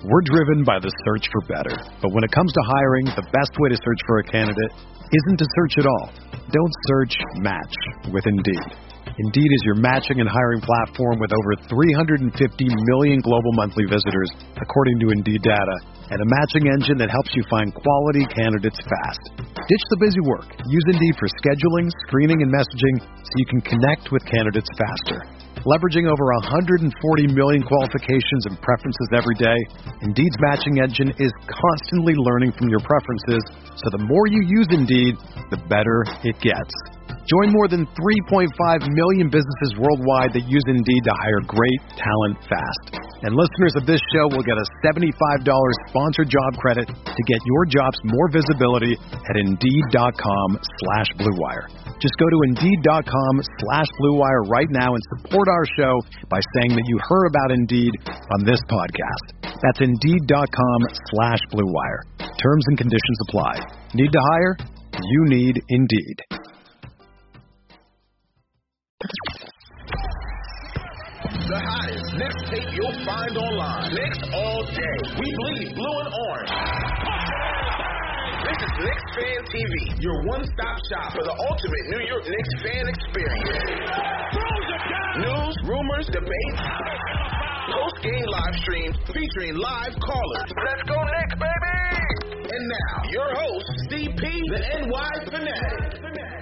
We're driven by the search for better. But when it comes to hiring, the best way to search for a candidate isn't to search at all. Don't search, match with Indeed. Indeed is your matching and hiring platform with over 350 million global monthly visitors, according to Indeed data, and a matching engine that helps you find quality candidates fast. Ditch the busy work. Use Indeed for scheduling, screening, and messaging so you can connect with candidates faster. Leveraging over 140 million qualifications and preferences every day, Indeed's matching engine is constantly learning from your preferences, so the more you use Indeed, the better it gets. Join more than 3.5 million businesses worldwide that use Indeed to hire great talent fast. And listeners of this show will get a $75 sponsored job credit to get your jobs more visibility at Indeed.com/Blue Wire. Just go to Indeed.com/Blue Wire right now and support our show by saying that you heard about Indeed on this podcast. That's Indeed.com/Blue Wire. Terms and conditions apply. Need to hire? You need Indeed. The hottest Knicks tape you'll find online. Knicks all day. We bleed blue and orange. This is Knicks Fan TV, your one-stop shop for the ultimate New York Knicks fan experience. News, rumors, debates, post-game live streams featuring live callers. Let's go Knicks, baby! And now, your host, CP, the NY Fanatic.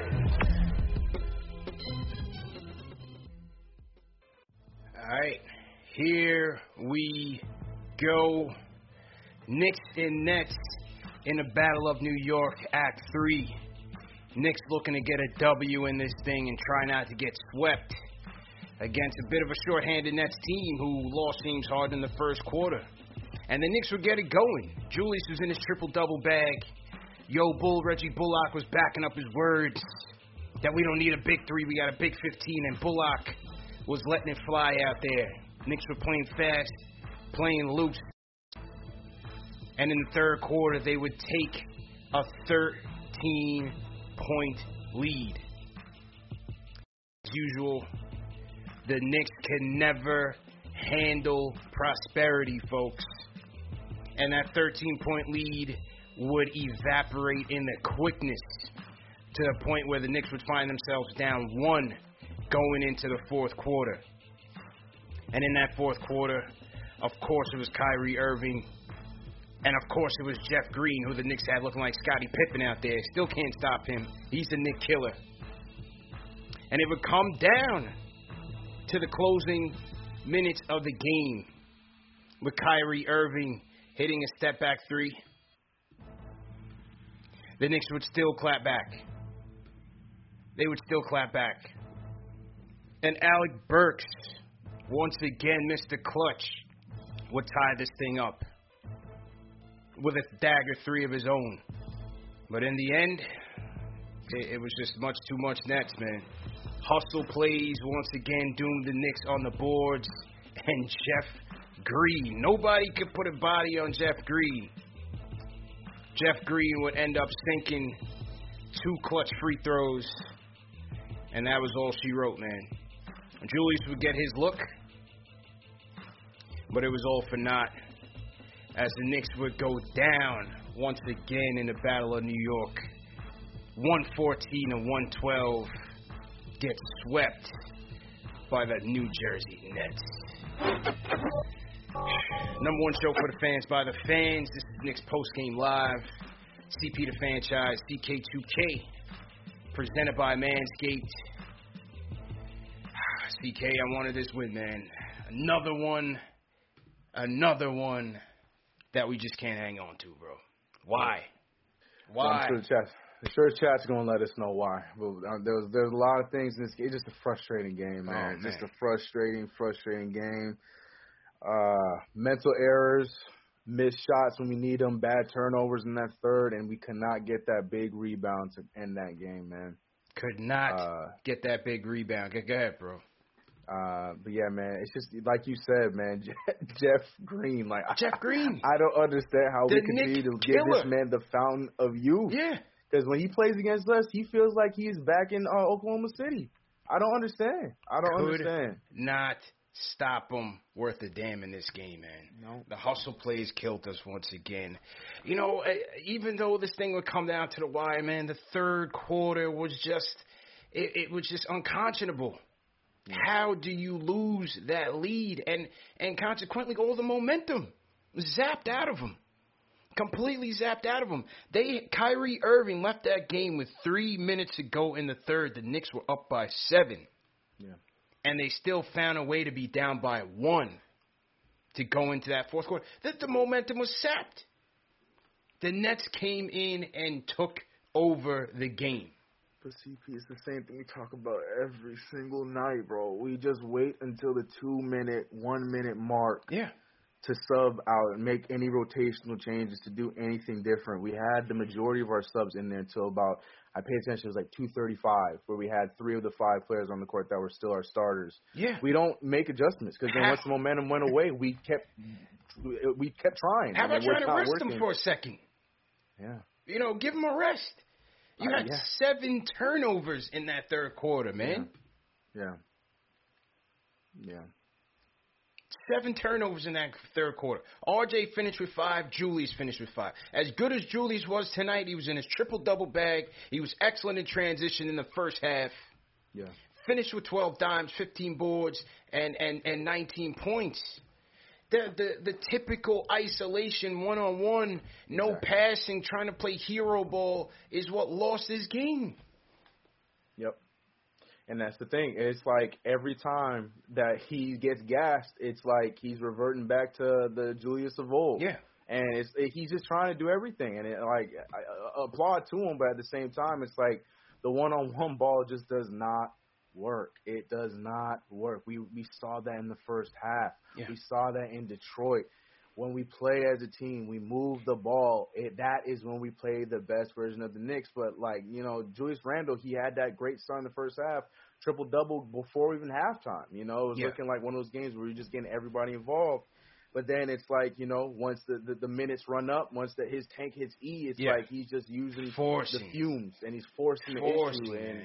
All right, here we go. Knicks and Nets in the Battle of New York, Act 3. Knicks looking to get a W in this thing and try not to get swept against a bit of a shorthanded Nets team who lost games hard in the first quarter. And the Knicks would get it going. Julius was in his triple-double bag. Yo, Bull, Reggie Bullock was backing up his words that we don't need a big 3, we got a big 15, and Bullock was letting it fly out there. Knicks were playing fast, playing loose. And in the third quarter, they would take a 13-point lead. As usual, the Knicks can never handle prosperity, folks. And that 13-point lead would evaporate in the quickness to the point where the Knicks would find themselves down 1 going into the fourth quarter. And in that fourth quarter, of course it was Kyrie Irving. And of course it was Jeff Green, who the Knicks had looking like Scottie Pippen out there. Still can't stop him. He's the Knick killer. And it would come down to the closing minutes of the game with Kyrie Irving hitting a step-back 3. The Knicks would still clap back. They would still clap back. And Alec Burks, once again, Mr. Clutch, would tie this thing up with a dagger 3 of his own. But in the end, it was just much too much Nets, man. Hustle plays once again doomed the Knicks on the boards. And Jeff Green. Nobody could put a body on Jeff Green. Jeff Green would end up sinking 2 clutch free throws. And that was all she wrote, man. Julius would get his look, but it was all for naught as the Knicks would go down once again in the Battle of New York. 114 and 112 get swept by the New Jersey Nets. Number 1 show for the fans by the fans. This is Knicks Postgame Live. CP the Franchise, CK2K, presented by Manscaped. CK, I wanted this win, man. Another one that we just can't hang on to, bro. Why? I'm sure the chat's gonna let us know why. But there's a lot of things in this game. It's just a frustrating game, man. Oh, man. Just a frustrating game. Mental errors, missed shots when we need them, bad turnovers in that third, and we could not get that big rebound to end that game, man. Could not get that big rebound. Go ahead, bro. But yeah, man, it's just like you said, man. Jeff Green, Jeff Green. I don't understand how we continue to give this man the fountain of youth. Yeah, because when he plays against us, he feels like he's back in Oklahoma City. I don't understand. Not stop them worth a damn in this game, man. No. The hustle plays killed us once again. You know, even though this thing would come down to the wire, man, the third quarter was just, it was just unconscionable. Yeah. How do you lose that lead? And consequently, all the momentum was zapped out of them. Completely zapped out of them. Kyrie Irving left that game with 3 minutes to go in the third. The Knicks were up by 7. Yeah. And they still found a way to be down by 1 to go into that fourth quarter. The momentum was sapped. The Nets came in and took over the game. But CP, it's the same thing we talk about every single night, bro. We just wait until the 2-minute, 1-minute mark. Yeah. To sub out and make any rotational changes, to do anything different. We had the majority of our subs in there until about, I paid attention, it was like 2:35, where we had 3 of the 5 players on the court that were still our starters. Yeah. We don't make adjustments because then once the momentum went away, we kept trying. How about trying to rest them for a second? Yeah. You know, give them a rest. You had 7 turnovers in that third quarter, man. Yeah. 7 turnovers in that third quarter. RJ finished with 5. Julius finished with 5. As good as Julius was tonight, he was in his triple-double bag. He was excellent in transition in the first half. Yeah. Finished with 12 dimes, 15 boards, and 19 points. The typical isolation, one-on-one, no passing, trying to play hero ball is what lost this game. Yep. And that's the thing. It's like every time that he gets gassed, it's like he's reverting back to the Julius of old. Yeah. And he's just trying to do everything. And I applaud to him, but at the same time, it's like the one-on-one ball just does not work. It does not work. We saw that in the first half. Yeah. We saw that in Detroit. When we play as a team, we move the ball. That is when we play the best version of the Knicks. But, Julius Randle, he had that great start in the first half, triple-double before even halftime. It was looking like one of those games where you're just getting everybody involved. But then it's like, once the minutes run up, once his tank hits E, it's like he's just using the fumes, and he's forcing the issue. And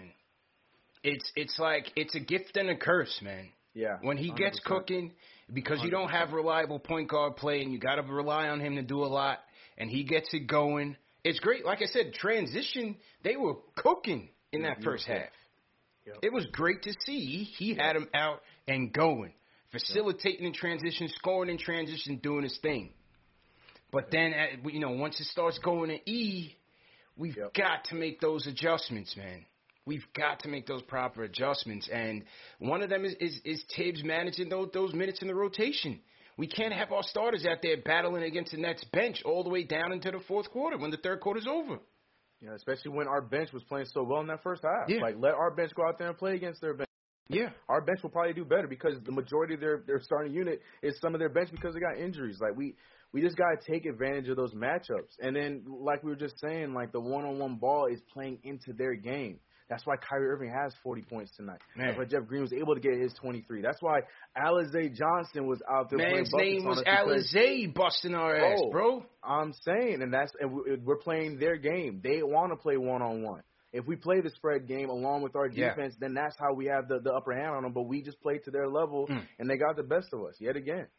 it's like it's a gift and a curse, man. Yeah. When he gets 100%. Cooking, because 100%. You don't have reliable point guard play and you got to rely on him to do a lot, and he gets it going, it's great. Like I said, transition, they were cooking in that first half. Yep. It was great to see. He had him out and going, facilitating in transition, scoring in transition, doing his thing. But then, once it starts going to E, we've got to make those adjustments, man. We've got to make those proper adjustments, and one of them is Tibbs managing those minutes in the rotation. We can't have our starters out there battling against the Nets bench all the way down into the fourth quarter when the third quarter's over. Yeah, especially when our bench was playing so well in that first half. Yeah. Let our bench go out there and play against their bench. Yeah. Our bench will probably do better because the majority of their starting unit is some of their bench because they got injuries. We just got to take advantage of those matchups. And then, like we were just saying, the one-on-one ball is playing into their game. That's why Kyrie Irving has 40 points tonight. Man. That's why Jeff Green was able to get his 23. That's why Alize Johnson was out there playing buckets. Man's name was Alize busting our ass, bro. I'm saying, and we're playing their game. They want to play one-on-one. If we play the spread game along with our defense, then that's how we have the upper hand on them. But we just played to their level, and they got the best of us yet again.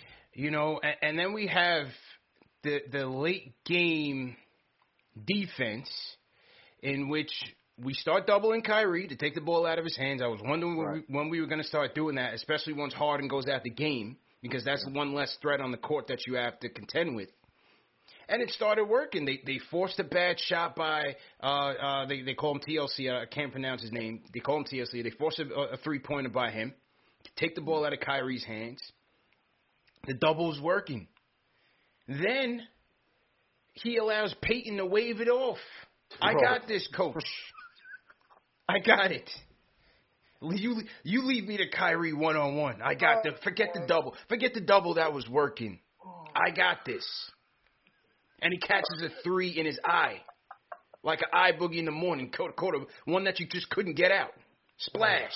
And then we have the late game defense in which we start doubling Kyrie to take the ball out of his hands. I was wondering when we were going to start doing that, especially once Harden goes out the game, because that's one less threat on the court that you have to contend with. And it started working. They forced a bad shot by they call him TLC. I can't pronounce his name. They call him TLC. They forced a three-pointer by him to take the ball out of Kyrie's hands. The double's working. Then he allows Peyton to wave it off. I got this, coach. I got it. You leave me to Kyrie one-on-one. I got the forget the double. Forget the double that was working. I got this. And he catches a 3 in his eye. Like an eye boogie in the morning. Quarter, one that you just couldn't get out. Splash.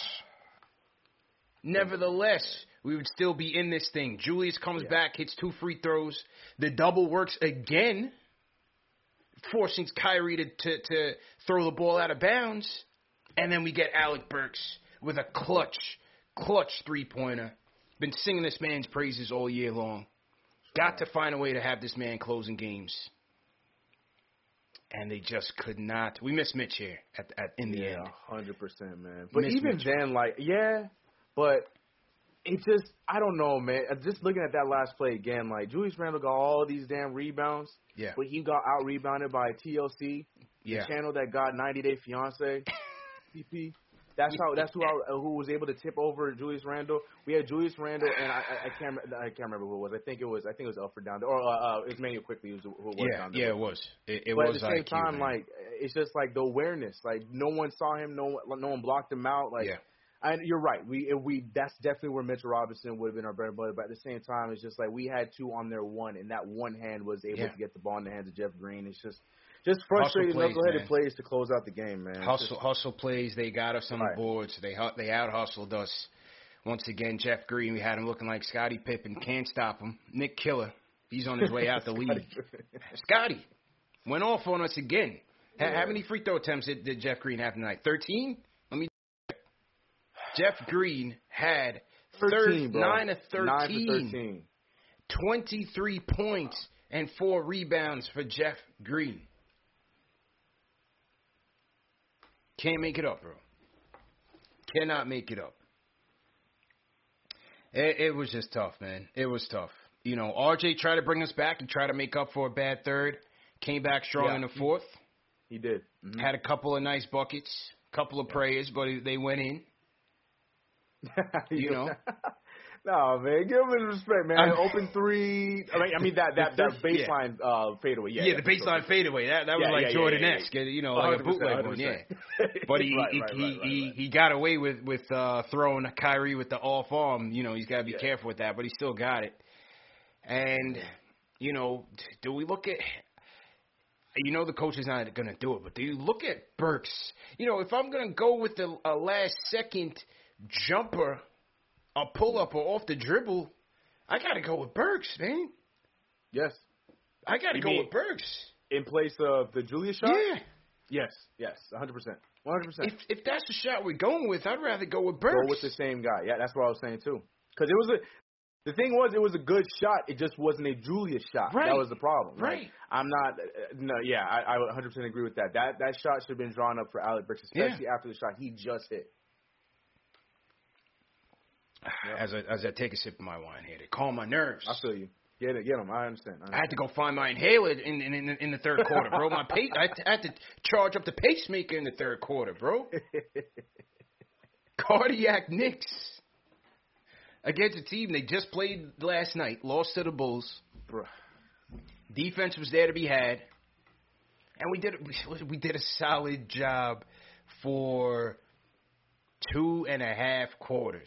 Nevertheless, we would still be in this thing. Julius comes back, hits 2 free throws. The double works again, forcing Kyrie to throw the ball out of bounds. And then we get Alec Burks with a clutch 3-pointer Been singing this man's praises all year long. Got to find a way to have this man closing games. And they just could not. We miss Mitch here in the end. 100%, man. But even then, but it just, I don't know, man. Just looking at that last play again, Julius Randle got all these damn rebounds. Yeah. But he got out-rebounded by TLC, the channel that got 90 Day Fiancé, CP. That's who was able to tip over Julius Randle. We had Julius Randle, and I can't remember who it was. I think it was Alfred down there, or it was Manuel Quickly who was down there. Yeah, it was. It but was. At the same time, it's just the awareness. No one saw him. No one blocked him out. And you're right. That's definitely where Mitchell Robinson would have been our bread and butter. But at the same time, it's just we had two on their one, and that one hand was able to get the ball in the hands of Jeff Green. It's just frustrating knuckleheaded plays to close out the game, man. Hustle plays. They got us on the boards. They out-hustled us. Once again, Jeff Green, we had him looking like Scottie Pippen. Can't stop him. Nick Killer, he's on his way out the league. Scottie went off on us again. How many free throw attempts did Jeff Green have tonight? 13? Let me check. Jeff Green had 13, 9 of 13. 9 for 13. 23 points and 4 rebounds for Jeff Green. Can't make it up, bro. Cannot make it up. It was just tough, man. It was tough. RJ tried to bring us back and try to make up for a bad third. Came back strong in the fourth. He did. Mm-hmm. Had a couple of nice buckets, couple of prayers, but they went in. No, man, give him his respect, man. Open three. I mean that baseline fadeaway. Yeah, the baseline fadeaway. That was Jordan-esque, like a bootleg one. Yeah, but he got away with throwing Kyrie with the off arm. He's got to be careful with that, but he still got it. And do we look at? The coach is not going to do it, but do you look at Burks? If I'm going to go with the last second jumper, a pull-up or off the dribble, I got to go with Burks, man. Yes. I got to go with Burks. In place of the Julius shot? Yeah. Yes, 100%. 100%. If that's the shot we're going with, I'd rather go with Burks. Go with the same guy. Yeah, that's what I was saying, too. Because the thing was, it was a good shot. It just wasn't a Julius shot. Right. That was the problem. Right. I'm not I 100% agree with that. That shot should have been drawn up for Alec Burks, especially after the shot he just hit. As I take a sip of my wine here to calm my nerves. I feel you. Get him. I understand. I had to go find my inhaler in the third quarter, bro. I had to charge up the pacemaker in the third quarter, bro. Cardiac Knicks against a team they just played last night, lost to the Bulls. Bruh. Defense was there to be had, and we did a solid job for 2.5 quarters.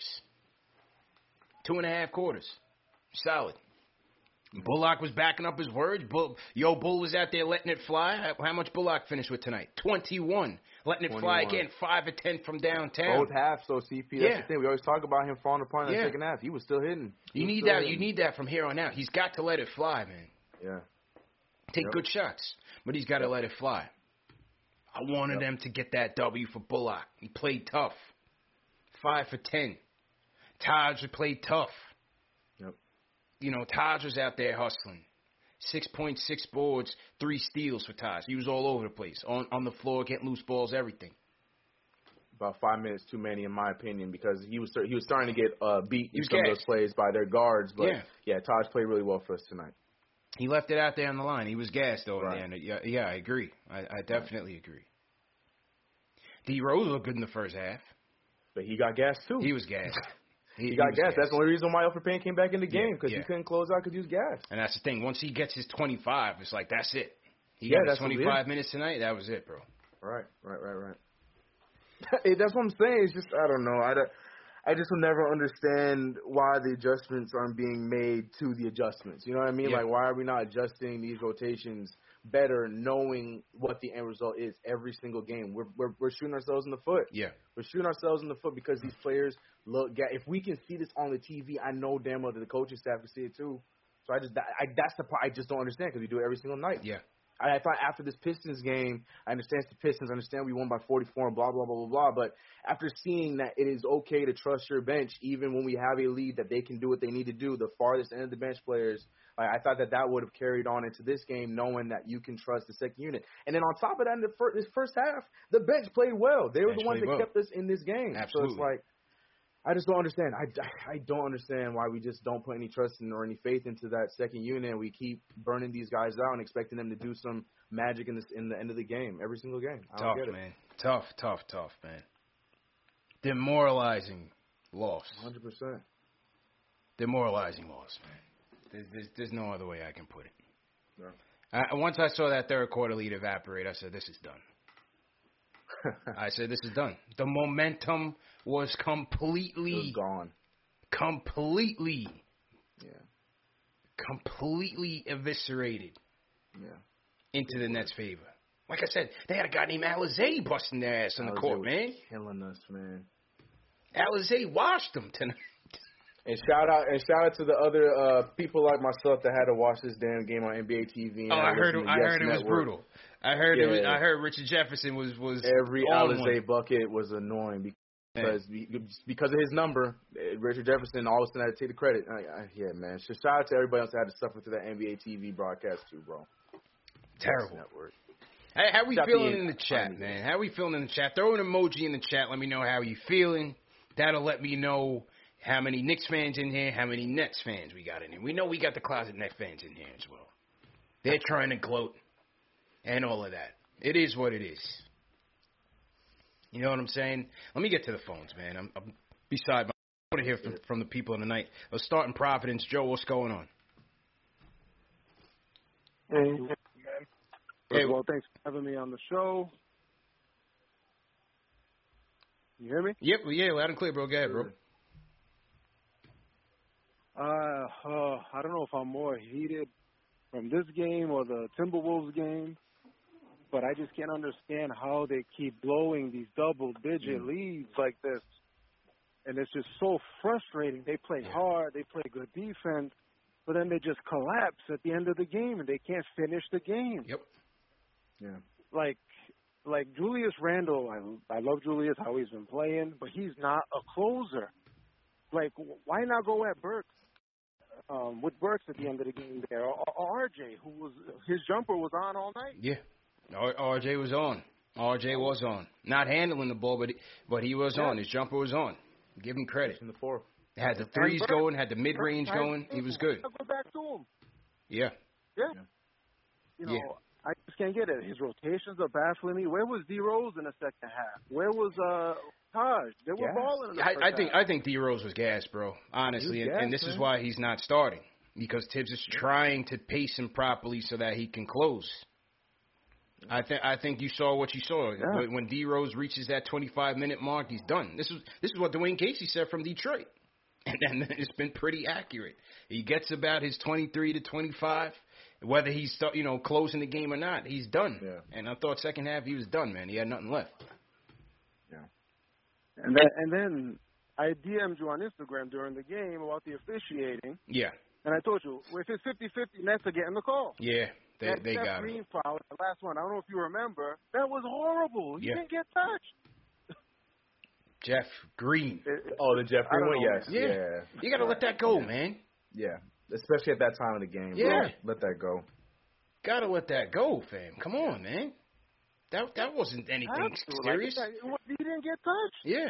2.5 quarters. Solid. Bullock was backing up his words. Bull was out there letting it fly. How much Bullock finished with tonight? 21. Letting it fly again. 5 of 10 from downtown. Both halves, so CP. That's the thing. We always talk about him falling apart in the second half. He was still hitting. You need that. You need that from here on out. He's got to let it fly, man. Yeah. Take good shots, but he's got to let it fly. I wanted them to get that W for Bullock. He played tough. 5 for 10. Taj played tough. Yep. Taj was out there hustling. 6.6 boards, 3 steals for Taj. He was all over the place. On the floor, getting loose balls, everything. About 5 minutes too many, in my opinion, because he was starting to get beat in some of those plays by their guards. But, Taj played really well for us tonight. He left it out there on the line. He was gassed, though, in the end. Yeah, I agree. I definitely agree. D. Rose looked good in the first half. But he got gassed, too. He was gassed. He got gassed. That's the only reason why Elfrid Payne came back in the game, because he couldn't close out because he was gassed. And that's the thing. Once he gets his 25, it's like, that's it. He got his 25 minutes tonight. That was it, bro. Right. That's what I'm saying. It's just, I don't know. I just will never understand why the adjustments aren't being made to the adjustments. You know what I mean? Yeah. Like, why are we not adjusting these rotations better, knowing what the end result is every single game? We're shooting ourselves in the foot. Yeah. We're shooting ourselves in the foot because these players look. If we can see this on the TV, I know damn well that the coaching staff can see it too. So that's the part I just don't understand, because we do it every single night. Yeah. I thought after this Pistons game, I understand it's the Pistons. I understand we won by 44 and blah, blah, blah, blah, blah. But after seeing that it is okay to trust your bench, even when we have a lead, that they can do what they need to do, the farthest end of the bench players, I thought that would have carried on into this game, knowing that you can trust the second unit. And then on top of that, in this first half, the bench played well. They were the ones that kept us in this game. Absolutely. So it's like, I just don't understand. I don't understand why we just don't put any trust in or any faith into that second unit. And we keep burning these guys out and expecting them to do some magic in the end of the game, every single game. I don't get it. Man. Tough, man. Demoralizing loss. 100%. Demoralizing loss, man. There's no other way I can put it. Yeah. Once I saw that third quarter lead evaporate, I said, this is done. I said, this is done. The momentum was completely gone. Completely eviscerated into the Nets' favor. Like I said, they had a guy named Alizé busting their ass on the court, man. Killing us, man. Alizé washed them tonight. And shout out to the other people like myself that had to watch this damn game on NBA TV. I heard it was brutal. I heard Richard Jefferson was every Alizé bucket was annoying because of his number. Richard Jefferson all of a sudden had to take the credit. Yeah, man. So shout out to everybody else that had to suffer through that NBA TV broadcast too, bro. Terrible. Hey, how we feeling in the chat, man? How we feeling in the chat? Throw an emoji in the chat. Let me know how you feeling. That'll let me know how many Knicks fans in here, how many Nets fans we got in here. We know we got the closet Nets fans in here as well. They're trying to gloat and all of that. It is what it is. You know what I'm saying? Let me get to the phones, man. I'm beside my. I want to hear from the people tonight. Let's start in Providence. Joe, what's going on? Hey, man. First of all, thanks for having me on the show. You hear me? Yep, yeah, loud and clear, bro. Go ahead, bro. I don't know if I'm more heated from this game or the Timberwolves game, but I just can't understand how they keep blowing these double-digit leads like this. And it's just so frustrating. They play hard, they play good defense, but then they just collapse at the end of the game and they can't finish the game. Yep. Yeah. Like Julius Randle, I love Julius, how he's been playing, but he's not a closer. Like, why not go at Burks? With Burks at the end of the game there, or RJ, his jumper was on all night. Yeah, RJ was on. RJ was on. Not handling the ball, but he was on. His jumper was on. Give him credit. In the fourth. Had the threes going, had the mid-range going. He was good. I'll go back to him. Yeah. You know, I just can't get it. His rotations are baffling me. Where was D Rose in the second half? Where was Taj? They were balling in the first half. I think D Rose was gassed, bro. Honestly, and this is why he's not starting, because Tibbs is trying to pace him properly so that he can close. I think you saw what you saw. Yeah. When D Rose reaches that 25-minute mark, he's done. This is what Dwayne Casey said from Detroit, and it's been pretty accurate. He gets about his 23 to 25. Whether he's closing the game or not, he's done. Yeah. And I thought second half he was done, man. He had nothing left. Yeah. And then I DM'd you on Instagram during the game about the officiating. Yeah. And I told you, if it's 50-50, Nets are getting the call. Yeah, they got Green it. Foul, the last one, I don't know if you remember. That was horrible. He didn't get touched. Jeff Green. The Jeff Green one? Yes. Yeah. You got to let that go, man. Yeah. Especially at that time of the game. Yeah. Bro. Let that go. Got to let that go, fam. Come on, man. That wasn't anything serious. He didn't get touched. Yeah.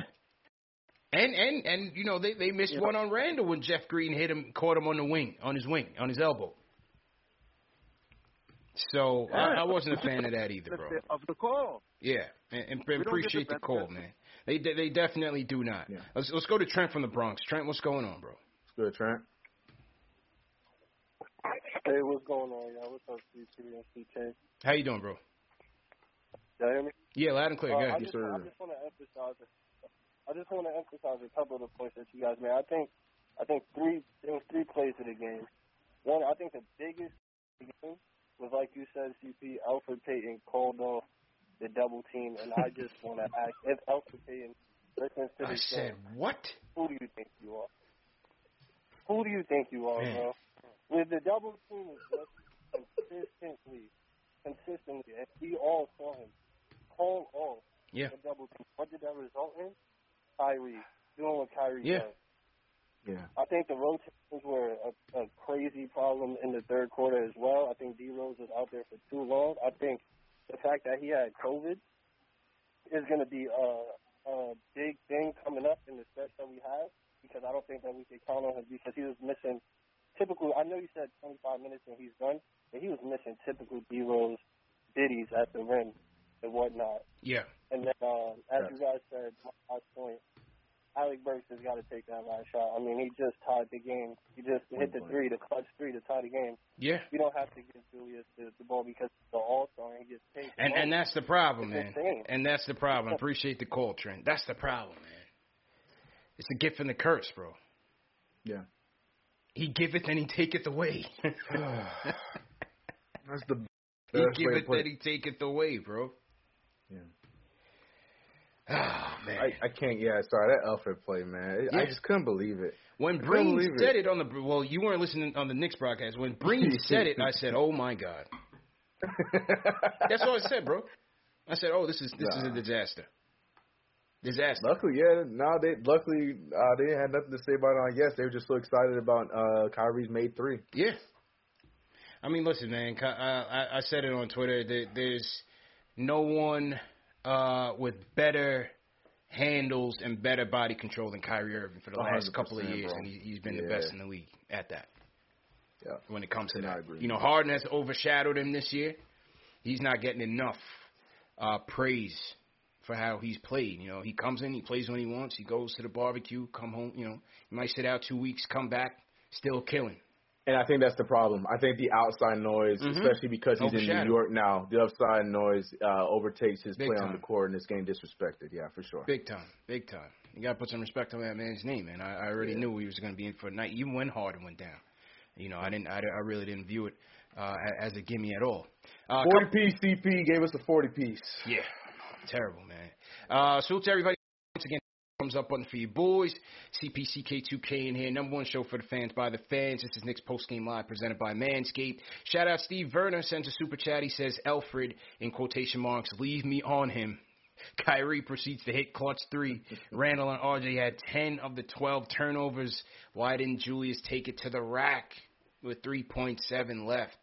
And they missed one on Randall when Jeff Green caught him on his elbow. So I wasn't a fan of that either, bro. Of the call. Yeah, and appreciate the call, man. They definitely do not. Yeah. Let's go to Trent from the Bronx. Trent, what's going on, bro? It's good, Trent. Hey, what's going on, y'all? What's up, CT and CK? How you doing, bro? Y'all hear me? Yeah, loud and clear. Go ahead. I just want to emphasize a couple of the points that you guys made. I think there was three plays of the game. One, I think the biggest game was, like you said, CP, Elfrid Payton called off the double team, and I just want to ask, if Elfrid Payton listens to this game, what? Who do you think you are? Who do you think you are, man, bro? With the double team consistently, consistently, and we all saw him call off Yeah. the double team. What did that result in? Kyrie doing what Kyrie does. Yeah. I think the rotations were a crazy problem in the third quarter as well. I think D Rose was out there for too long. I think the fact that he had COVID is going to be a big thing coming up in the stretch that we have, because I don't think that we can count on him, because he was missing typical. I know you said 25 minutes and he's done, but he was missing typical D Rose biddies at the rim and whatnot. Yeah. And then, as you guys said, my last point, Alec Burks has got to take that last shot. I mean, he just tied the game. He just hit the three, the clutch three to tie the game. Yeah. You don't have to give Julius the ball because it's the all-star and he gets paid. And that's the problem, man. Insane. And that's the problem. I appreciate the call, Trent. That's the problem, man. It's a gift and the curse, bro. Yeah. He giveth and he taketh away. That's the best He way to giveth put and he taketh away, bro. Yeah. Oh, man. I can't. Yeah, sorry, that Alfred play, man. I just couldn't believe it. When Breen said it on the, well, you weren't listening on the Knicks broadcast. When Breen said it, I said, "Oh my God." That's what I said, bro. I said, "Oh, this is a disaster." Disaster. Luckily, they had nothing to say about it on yes. They were just so excited about Kyrie's made three. Yeah. I mean, listen, man. I said it on Twitter. There's no one with better handles and better body control than Kyrie Irving for the last couple of years, bro. and he's been the best in the league at that. Yeah. When it comes to I that, agree. you know, Harden has overshadowed him this year. He's not getting enough praise for how he's played. You know, he comes in, he plays when he wants, he goes to the barbecue, come home. You know, he might sit out 2 weeks, come back, still killing. And I think that's the problem. I think the outside noise, especially because he's in New York now, the outside noise overtakes his play on the court, and it's getting disrespected. Yeah, for sure. Big time, big time. You got to put some respect on that man's name, man. I already knew he was going to be in for a night, even when Harden went down. You know, I really didn't view it as a gimme at all. 40-piece CP gave us a 40-piece. Yeah, terrible, man. Salute to everybody once again. Thumbs up button for you boys. CPCK2K in here. Number one show for the fans by the fans. This is Nick's Postgame Live presented by Manscaped. Shout out Steve Werner sends a super chat. He says, Alfred, in quotation marks, leave me on him. Kyrie proceeds to hit clutch three. Randall and RJ had 10 of the 12 turnovers. Why didn't Julius take it to the rack with 3.7 left?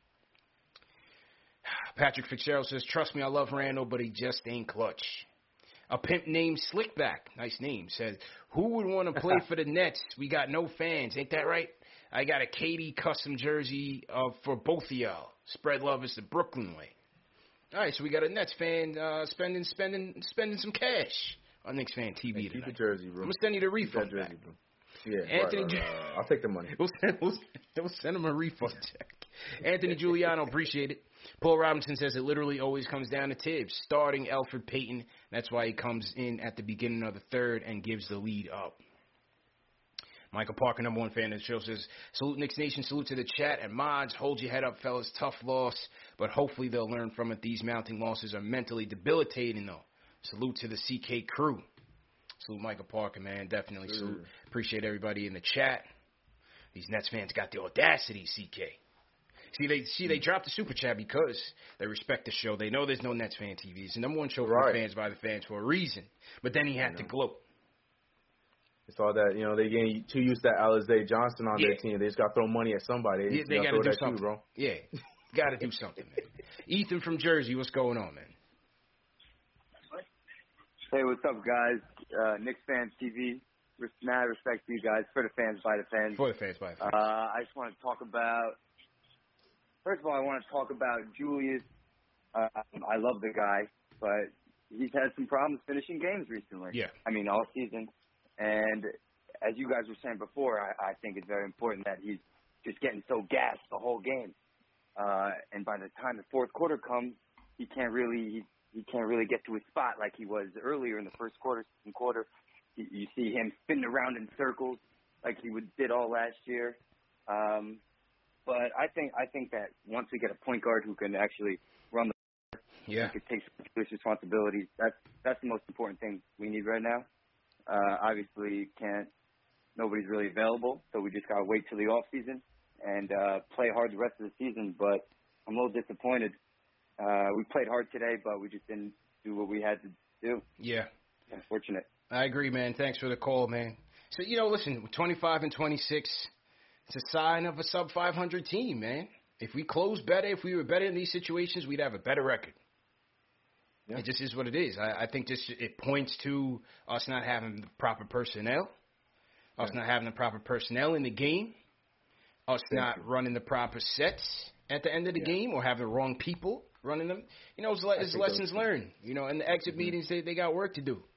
Patrick Fitzgerald says, trust me, I love Randall, but he just ain't clutch. A pimp named Slickback, nice name, says, who would want to play for the Nets? We got no fans. Ain't that right? I got a KD custom jersey for both of y'all. Spread love is the Brooklyn way. All right, so we got a Nets fan spending some cash on Knicks Fan TV tonight. Keep the jersey, bro. I'm going to send you the refund back. Yeah, Anthony, I'll take the money. We'll send him a refund check. Anthony Giuliano, appreciate it. Paul Robinson says it literally always comes down to Tibbs starting Elfrid Payton. That's why he comes in at the beginning of the third and gives the lead up. Michael Parker, number one fan of the show, says, salute Knicks Nation, salute to the chat and mods. Hold your head up, fellas. Tough loss, but hopefully they'll learn from it. These mounting losses are mentally debilitating, though. Salute to the CK crew. Salute Michael Parker, man. Definitely salute. Appreciate everybody in the chat. These Nets fans got the audacity, CK. They dropped the super chat because they respect the show. They know there's no Nets fan TV. It's the number one show for the fans by the fans for a reason. But then he had to gloat. It's all that, they getting too used to Alize Johnson on their team. They just got to throw money at somebody. They got to do something. Too, bro. Yeah, got to do something, man. Ethan from Jersey, what's going on, man? Hey, what's up, guys? Knicks Fan TV. Mad respect to you guys. For the fans, by the fans. For the fans, by the fans. I just want to talk about... First of all, I want to talk about Julius. I love the guy, but he's had some problems finishing games recently. Yeah. I mean, all season. And as you guys were saying before, I think it's very important that he's just getting so gassed the whole game. And by the time the fourth quarter comes, he can't really get to his spot like he was earlier in the first quarter, second quarter. You see him spinning around in circles like he did all last year. But I think that once we get a point guard who can actually run the floor, who can take some responsibilities, that's the most important thing we need right now. Obviously, nobody's really available, so we just got to wait till the off season and play hard the rest of the season. But I'm a little disappointed We played hard today, but we just didn't do what we had to do. Yeah. Unfortunate. I agree, man. Thanks for the call, man. So, listen, 25 and 26, it's a sign of a sub-500 team, man. If we close better, if we were better in these situations, we'd have a better record. Yeah. It just is what it is. I think it points to us not having the proper personnel, us not having the proper personnel in the game, us not running the proper sets at the end of the game or having the wrong people running them. It's lessons learned. In the exit meetings, they got work to do.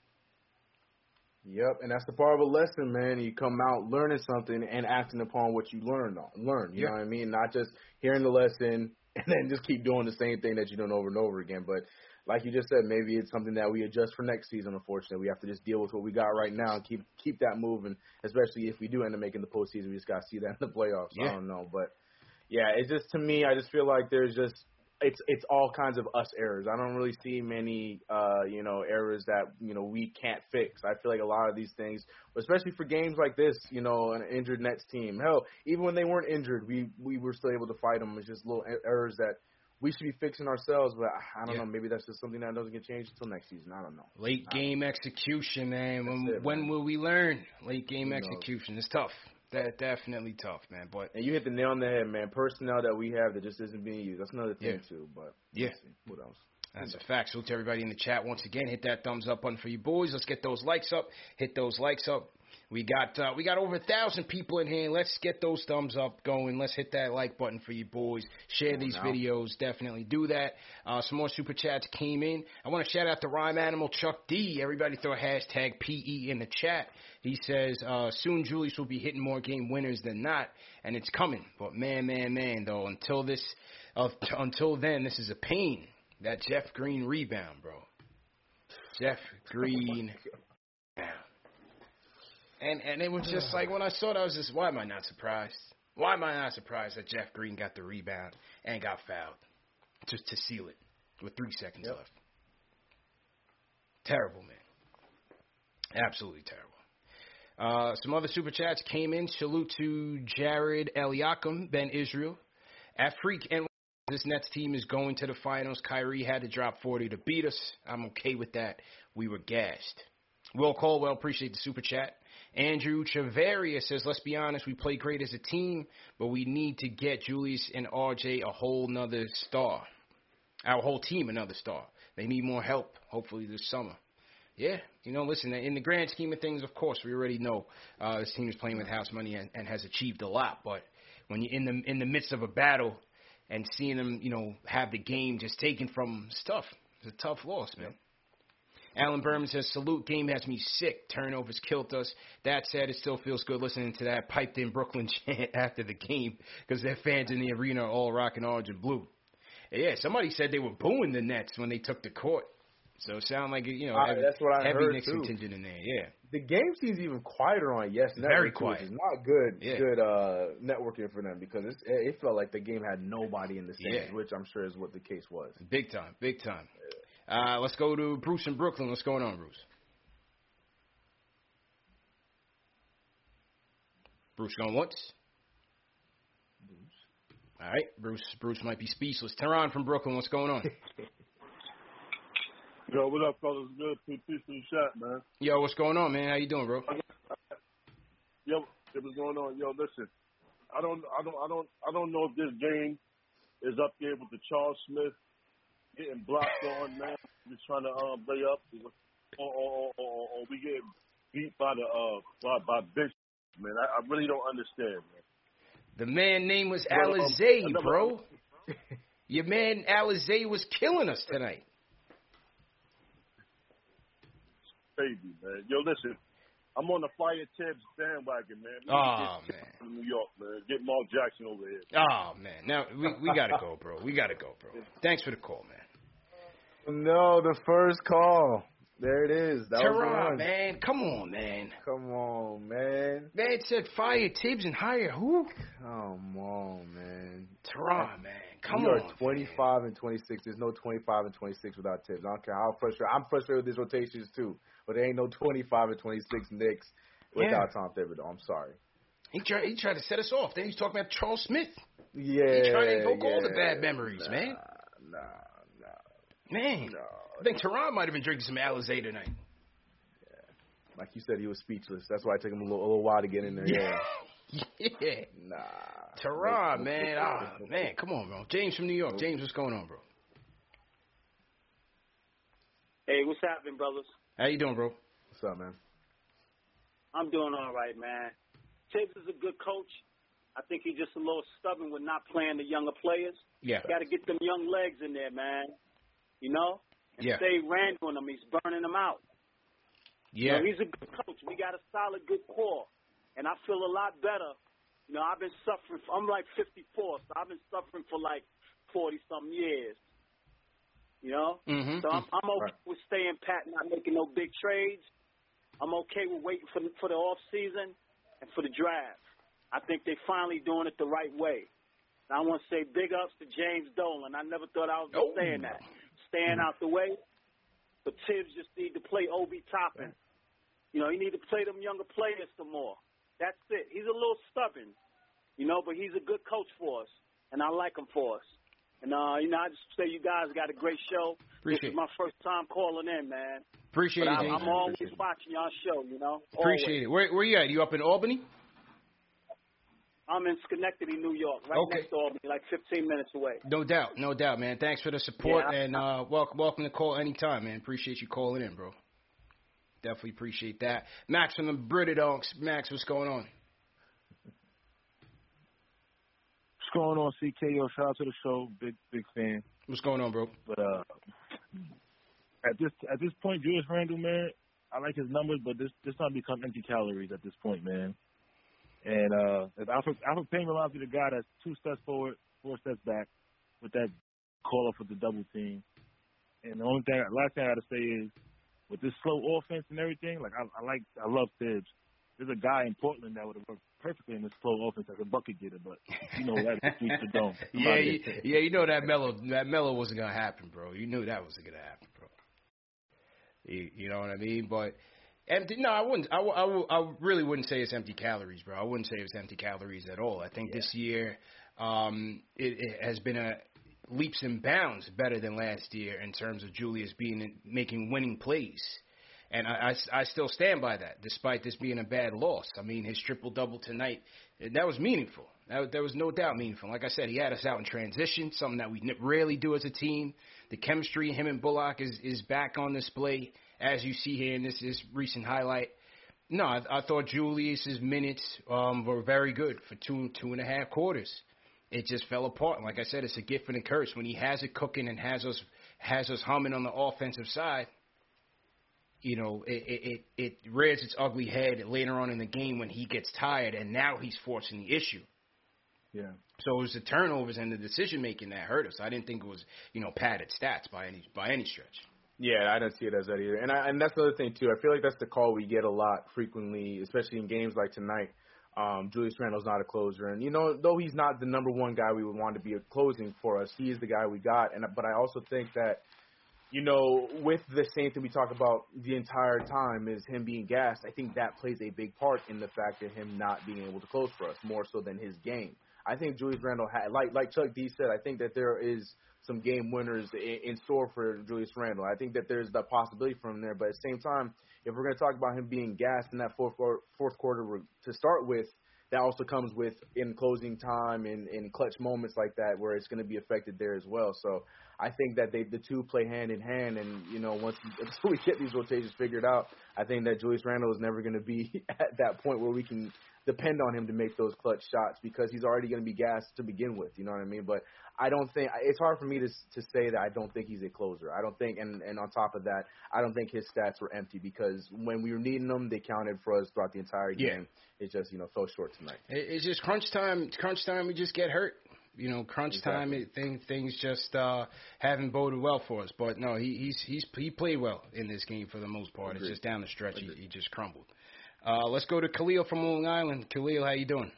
Yep, and that's the part of a lesson, man. You come out learning something and acting upon what you learn. You know what I mean? Not just hearing the lesson and then just keep doing the same thing that you're doing over and over again. But like you just said, maybe it's something that we adjust for next season, unfortunately. We have to just deal with what we got right now and keep that moving, especially if we do end up making the postseason. We just got to see that in the playoffs. Yeah. I don't know. But, yeah, it's just, to me, I just feel like there's just – it's all kinds of us errors. I don't really see many, errors that, we can't fix. I feel like a lot of these things, especially for games like this, an injured Nets team. Hell, even when they weren't injured, we were still able to fight them. It's just little errors that we should be fixing ourselves. But I don't know. Maybe that's just something that doesn't get changed until next season. I don't know. Late game execution, man. When will we learn? Late game execution. It's tough. That's definitely tough, man. But and you hit the nail on the head, man. Personnel that we have that just isn't being used. That's another thing too. But what else? That's a fact. So to everybody in the chat, once again, hit that thumbs up button for you boys. Let's get those likes up. Hit those likes up. We got over 1,000 people in here. Let's get those thumbs up going. Let's hit that like button for you boys. Share these videos. Definitely do that. Some more super chats came in. I want to shout out to Rhyme Animal Chuck D. Everybody throw a hashtag PE in the chat. He says, soon Julius will be hitting more game winners than not, and it's coming. But man, though, until then, this is a pain. That Jeff Green rebound, bro. Jeff Green. And it was just like when I saw it, I was just, why am I not surprised? Why am I not surprised that Jeff Green got the rebound and got fouled just to seal it with 3 seconds left? Terrible, man. Absolutely terrible. Some other super chats came in. Salute to Jared Eliakim, Ben Israel. At Freak and this Nets team is going to the finals. Kyrie had to drop 40 to beat us. I'm okay with that. We were gassed. Will Caldwell, appreciate the super chat. Andrew Chaveria says, let's be honest, we play great as a team, but we need to get Julius and RJ a whole nother star. Our whole team another star. They need more help, hopefully this summer. Yeah, listen, in the grand scheme of things, of course, we already know this team is playing with house money and has achieved a lot. But when you're in the midst of a battle and seeing them, have the game just taken from stuff, it's a tough loss, man. Alan Berman says, salute, game has me sick. Turnovers killed us. That said, it still feels good listening to that piped-in Brooklyn chant after the game because their fans in the arena are all rocking orange and blue. Yeah, somebody said they were booing the Nets when they took the court. So it sounded like, that's what I heavy heard Knicks too. contingent in there, yeah. The game seems even quieter on Yes Network. Very quiet. Which is not good networking for them because it felt like the game had nobody in the stands, which I'm sure is what the case was. Big time. Let's go to Bruce in Brooklyn. What's going on, Bruce? Bruce going once? All right, Bruce might be speechless. Tehran from Brooklyn, what's going on? Yo, what up, fellas? Good. Peace in the chat, man. Yo, what's going on, man? How you doing, bro? Yo, what's going on? Yo, listen, I don't know if this game is up there with the Charles Smith getting blocked on, man. Just trying to lay up, or we get beat by by bitch, man. I really don't understand, man. The man name was Alizé, bro. Your man Alizé was killing us tonight. Baby, man. Yo, listen, I'm on the Fire Tibbs bandwagon, man. Man. New York, man. Get Mark Jackson over here. Oh, man. Now, we got to go, bro. Thanks for the call, man. No, the first call. There it is. That Tehran, man. Come on, man. Come on, man. Man said fire Tibbs and hire who? Come on, man. Tehran, man. Come on. You are 25 and 26. There's no 25 and 26 without Tibbs. I don't care how frustrated. I'm frustrated with these rotations, too. But there ain't no 25 and 26 Knicks without Tom Thibodeau. I'm sorry. He tried to set us off. Then he's talking about Charles Smith. Yeah. He tried to invoke all the bad memories, man. Nah. Man, No, I think Teron might have been drinking some Alizé tonight. like you said, he was speechless. That's why it took him a little while to get in there. Yeah. Yeah. Nah. Teron, man. Man, come on, bro. James from New York. James, what's going on, bro? Hey, what's happening, brothers? How you doing, bro? What's up, man? I'm doing all right, man. Tibbs is a good coach. I think he's just a little stubborn with not playing the younger players. Yeah. Got to get them young legs in there, man. You know? And Yeah. stay Randall on them. He's burning them out. Yeah. You know, he's a good coach. We got a solid, good core. And I feel a lot better. You know, I've been suffering. I'm like 54, so I've been suffering for like 40-something years. You know? Mm-hmm. So I'm okay with staying pat, not making no big trades. I'm okay with waiting for the off season and for the draft. I think they're finally doing it the right way. And I want to say big ups to James Dolan. I never thought I was saying that. Staying out the way. But Tibbs just need to play Obi Toppin. You know, he need to play them younger players some more. That's it. He's a little stubborn, you know, but he's a good coach for us, and I like him for us. And, you know, I just say you guys got a great show. This is my first time calling in, man. Appreciate it, James. I'm always watching y'all show, you know. Appreciate it. Where you at? You up in Albany? I'm in Schenectady, New York, right next to Albany, like 15 minutes away. No doubt, man. Thanks for the support, and welcome to call anytime, man. Appreciate you calling in, bro. Definitely appreciate that. Max from the Britadonks. Max, what's going on? What's going on, CK? Yo, shout out to the show. Big fan. What's going on, bro? But at this point, Julius Randle, man, I like his numbers, but this not become empty calories at this point, man. And if Alfred Payne reminds me of the guy that's 2 steps forward, 4 steps back with that call up with the double team. And the last thing I got to say is, with this slow offense and everything, like I love Tibbs. There's a guy in Portland that would have worked perfectly in this slow offense as a bucket getter, but you know that defeats the dome. You know that Melo wasn't gonna happen, bro. You knew that wasn't gonna happen, bro. You know what I mean? But empty. No, I wouldn't. I really wouldn't say it's empty calories, bro. I wouldn't say it's empty calories at all. I think this year, it has been a leaps and bounds better than last year in terms of Julius making winning plays. And I still stand by that, despite this being a bad loss. I mean, his triple-double tonight, that was meaningful. That was no doubt meaningful. Like I said, he had us out in transition, something that we rarely do as a team. The chemistry, him and Bullock, is back on display, as you see here in this recent highlight. No, I thought Julius's minutes were very good for 2.5 quarters. It just fell apart. And like I said, it's a gift and a curse. When he has it cooking and has us humming on the offensive side, you know, it rears its ugly head later on in the game when he gets tired, and now he's forcing the issue. Yeah. So it was the turnovers and the decision making that hurt us. I didn't think it was, you know, padded stats by any stretch. Yeah, I don't see it as that either. And that's the other thing too. I feel like that's the call we get a lot frequently, especially in games like tonight. Julius Randle's not a closer, and you know, though he's not the number one guy we would want to be a closing for us, he is the guy we got. But I also think that, you know, with the same thing we talk about the entire time is him being gassed, I think that plays a big part in the fact of him not being able to close for us, more so than his game. I think Julius Randle had, like Chuck D said, I think that there is some game winners in store for Julius Randle. I think that there's the possibility for him there, but at the same time, if we're going to talk about him being gassed in that fourth quarter to start with, that also comes with in closing time and in clutch moments like that where it's going to be affected there as well. So I think that the two play hand in hand, and, you know, once we get these rotations figured out, I think that Julius Randle is never going to be at that point where we can depend on him to make those clutch shots because he's already going to be gassed to begin with, you know what I mean? But I don't think – it's hard for me to say that I don't think he's a closer. I don't think – and on top of that, I don't think his stats were empty because when we were needing them, they counted for us throughout the entire game. Yeah. It just, you know, fell short tonight. It's just crunch time. Crunch time, we just get hurt. You know, crunch time, things just haven't boded well for us. But no, he played well in this game for the most part. Agreed. It's just down the stretch he just crumbled. Let's go to Khalil from Long Island. Khalil, how you doing?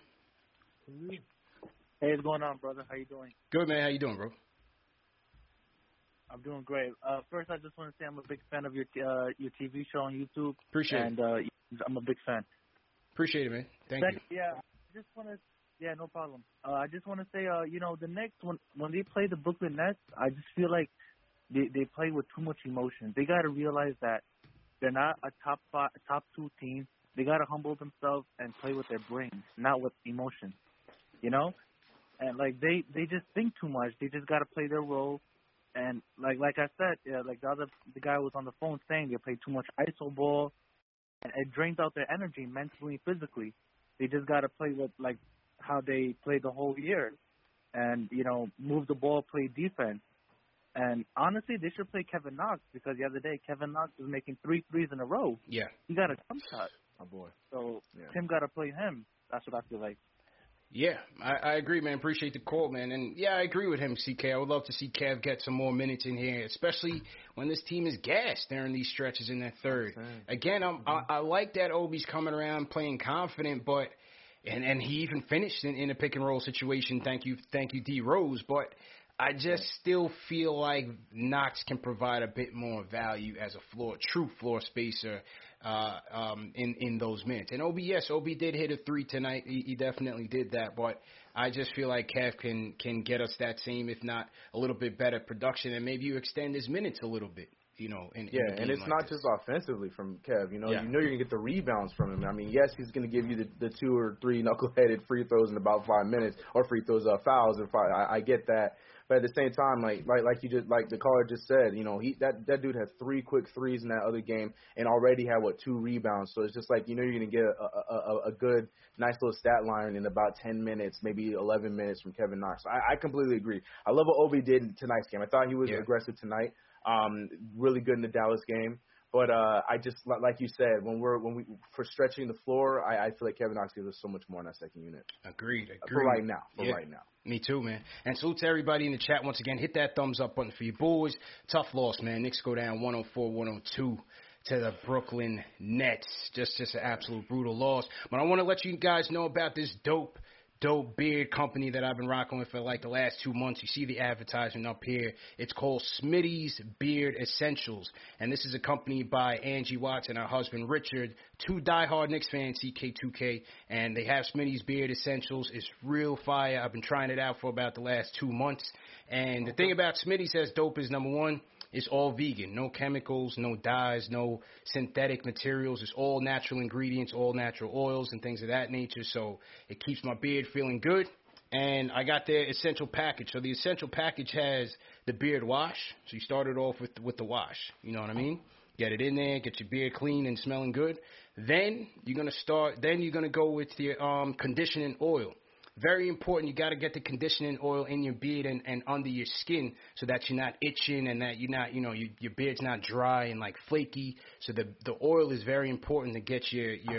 Hey, what's going on, brother? How you doing? Good, man. How you doing, bro? I'm doing great. First, I just want to say I'm a big fan of your TV show on YouTube. Appreciate it. And I'm a big fan. Appreciate it, man. Thank you. Yeah, I just want to. Yeah, no problem. I just want to say, you know, the Knicks, when they play the Brooklyn Nets, I just feel like they play with too much emotion. They got to realize that they're not a top 2 team. They got to humble themselves and play with their brains, not with emotion, you know? And, like, they just think too much. They just got to play their role. And, like I said, like the guy was on the phone saying they play too much iso ball, and it drains out their energy mentally and physically. They just got to play with, like, how they played the whole year and, you know, move the ball, play defense. And honestly, they should play Kevin Knox because the other day Kevin Knox was making 3 threes in a row. Yeah. He got a jump shot. Oh, boy. So Tim got to play him. That's what I feel like. Yeah, I agree, man. Appreciate the call, man. And, yeah, I agree with him, CK. I would love to see Kev get some more minutes in here, especially when this team is gassed during these stretches in that third. Again, I like that Obi's coming around playing confident, but and he even finished in a pick-and-roll situation. Thank you, D. Rose. But I just still feel like Knox can provide a bit more value as a true floor spacer in those minutes. And Obi did hit a 3 tonight. He definitely did that. But I just feel like Kev can get us that same, if not a little bit better production, and maybe you extend his minutes a little bit. You know, in and it's not just offensively from Kev. You know, you're going to get the rebounds from him. I mean, yes, he's going to give you the 2 or 3 knuckleheaded free throws in about 5 minutes, or free throws, fouls. I get that, but at the same time, like the caller just said, you know, that dude had 3 quick threes in that other game, and already had 2 rebounds. So it's just like, you know, you're going to get a good, nice little stat line in about 10 minutes, maybe 11 minutes from Kevin Knox. I completely agree. I love what Obi did in tonight's game. I thought he was aggressive tonight. Really good in the Dallas game, but I just like you said, when we for stretching the floor, I feel like Kevin Knox gives us so much more in that second unit. Agreed. For right now. Me too, man. And salute to everybody in the chat once again. Hit that thumbs up button for your boys. Tough loss, man. Knicks go down 104-102 to the Brooklyn Nets. Just an absolute brutal loss. But I want to let you guys know about this dope beard company that I've been rocking with for like the last 2 months. You see the advertisement up here. It's called Smitty's Beard Essentials. And this is a company by Angie Watts and her husband Richard, 2 diehard Knicks fans, CK2K. And they have Smitty's Beard Essentials. It's real fire. I've been trying it out for about the last 2 months. And the thing about Smitty says dope is, number one, it's all vegan. No chemicals, no dyes, no synthetic materials. It's all natural ingredients, all natural oils and things of that nature. So it keeps my beard feeling good. And I got their essential package. So the essential package has the beard wash. So you start it off with the wash. You know what I mean? Get it in there, get your beard clean and smelling good. Then you're gonna go with your conditioning oil. Very important, you got to get the conditioning oil in your beard and under your skin so that you're not itching and that you're not, you know, your beard's not dry and like flaky. So the oil is very important to get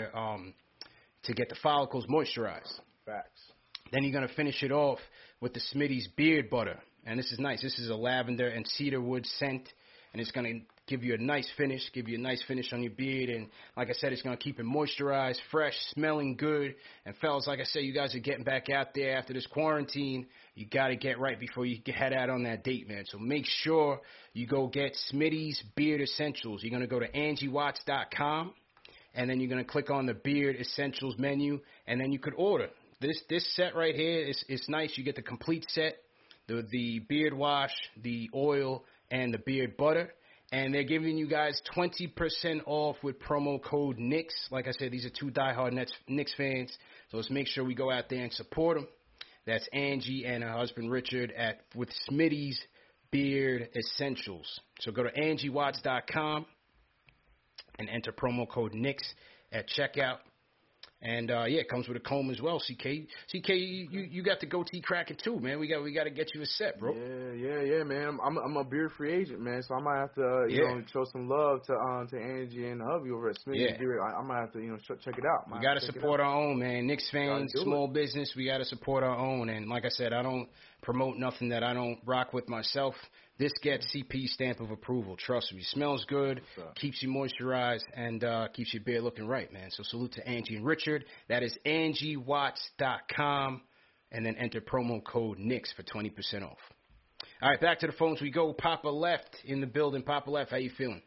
to get the follicles moisturized. Facts. Then you're going to finish it off with the Smitty's beard butter. And this is nice. This is a lavender and cedarwood scent. And it's going to give you a nice finish on your beard. And like I said, it's going to keep it moisturized, fresh, smelling good. And fellas, like I said, you guys are getting back out there after this quarantine. You got to get right before you head out on that date, man. So make sure you go get Smitty's Beard Essentials. You're going to go to AngieWatts.com, and then you're going to click on the Beard Essentials menu, and then you could order. This set right here is nice. You get the complete set, the beard wash, the oil, and the beard butter. And they're giving you guys 20% off with promo code Knicks. Like I said, these are 2 diehard Knicks fans. So let's make sure we go out there and support them. That's Angie and her husband Richard with Smitty's Beard Essentials. So go to AngieWatts.com and enter promo code Knicks at checkout. And it comes with a comb as well. CK, you got the goatee cracking too, man. We got to get you a set, bro. Yeah, man. I'm a beard free agent, man. So I might have to you know, show some love to Angie and hubby over at Smitty's Beard. I might have to check it out. We got to support our own, man. Knicks fans, small business. We got to support our own. And like I said, I don't promote nothing that I don't rock with myself. This gets CP's stamp of approval. Trust me. It smells good, keeps you moisturized, and keeps your beard looking right, man. So salute to Angie and Richard. That is AngieWatts.com, and then enter promo code Knicks for 20% off. All right, back to the phones we go. Papa Left in the building. Papa Left, how you feeling?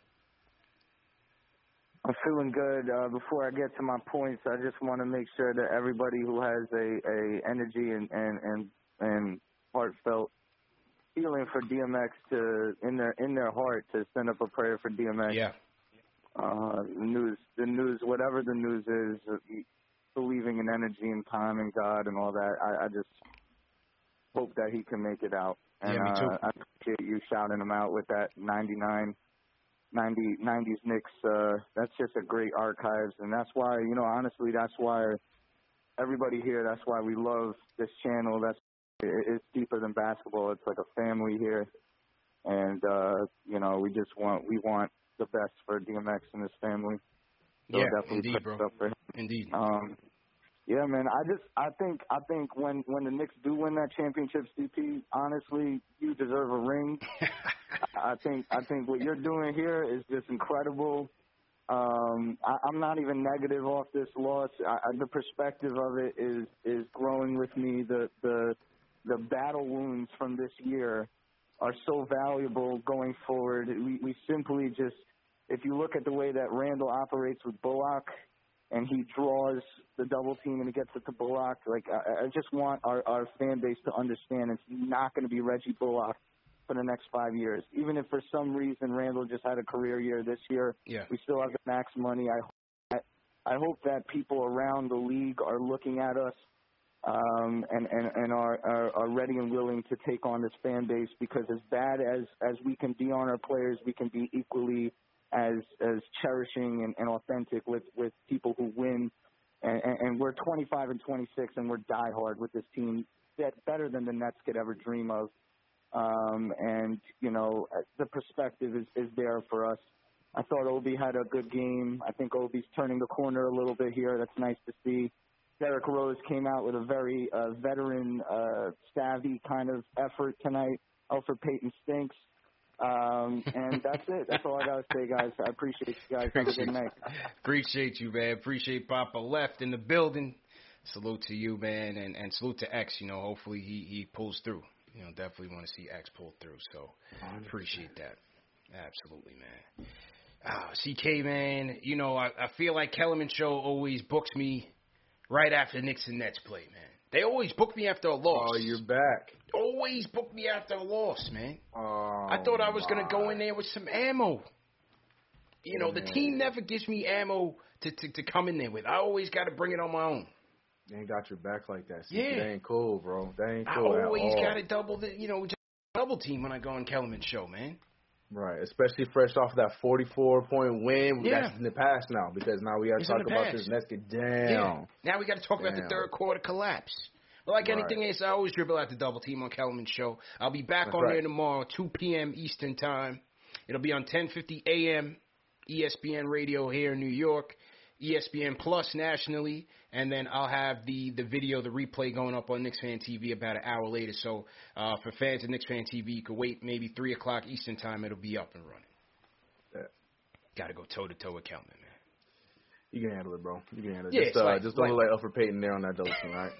I'm feeling good. Before I get to my points, I just want to make sure that everybody who has a energy and heartfelt appealing for DMX to in their heart to send up a prayer for DMX. Yeah. The news, whatever the news is, believing in energy and time and God and all that. I just hope that he can make it out. And yeah, me too. I appreciate you shouting him out with that 90s Knicks. That's just a great archives, and that's why, honestly, that's why everybody here, that's why we love this channel. It's deeper than basketball. It's like a family here, and we want the best for DMX and his family. So yeah, definitely indeed, bro. Up for him. Indeed. Yeah, man. I think when the Knicks do win that championship, CP, honestly, you deserve a ring. I think what you're doing here is just incredible. I'm not even negative off this loss. The perspective of it is growing with me. The battle wounds from this year are so valuable going forward. We simply just, if you look at the way that Randall operates with Bullock, and he draws the double team and he gets it to Bullock, like I just want our fan base to understand it's not going to be Reggie Bullock for the next 5 years. Even if for some reason Randall just had a career year this year, we still have the max money. I hope that people around the league are looking at us and are ready and willing to take on this fan base, because as bad as we can be on our players, we can be equally as cherishing and authentic with people who win. And we're 25 and 26, and we're diehard with this team, better than the Nets could ever dream of. And the perspective is there for us. I thought Obi had a good game. I think Obi's turning the corner a little bit here. That's nice to see. Derrick Rose came out with a very veteran, savvy kind of effort tonight. Elfrid Payton stinks. And that's it. That's all I got to say, guys. I appreciate you guys. Have a good night. Appreciate you, man. Appreciate Papa Left in the building. Salute to you, man, and salute to X. Hopefully he pulls through. Definitely want to see X pull through. So appreciate that. Absolutely, man. CK, man, I feel like Kellerman Show always books me right after Knicks and Nets play, man. They always book me after a loss. Oh, you're back. Always book me after a loss, man. Oh, I thought I was going to go in there with some ammo. The team never gives me ammo to come in there with. I always got to bring it on my own. They ain't got your back like that. Yeah. That ain't cool, bro. That ain't cool I always at all. got to double team when I go on Kellerman Show, man. Right, especially fresh off that 44-point win. Yeah. That's in the past now, because now we got to talk about this Nets get down. Yeah. Now we got to talk about the third quarter collapse. Well, like anything else, I always dribble out the double team on Kellerman Show. I'll be back on there tomorrow, 2 p.m. Eastern Time. It'll be on 10:50 a.m. ESPN Radio here in New York, ESPN Plus nationally, and then I'll have the video, the replay going up on Knicks Fan TV about an hour later. So for fans of Knicks Fan TV, you could wait maybe 3 o'clock Eastern Time. It'll be up and running. Yeah. Got to go toe-to-toe with Kellerman, man. You can handle it, bro. You can handle it. Yeah, just don't look like Elfrid Payton there on that double team, right?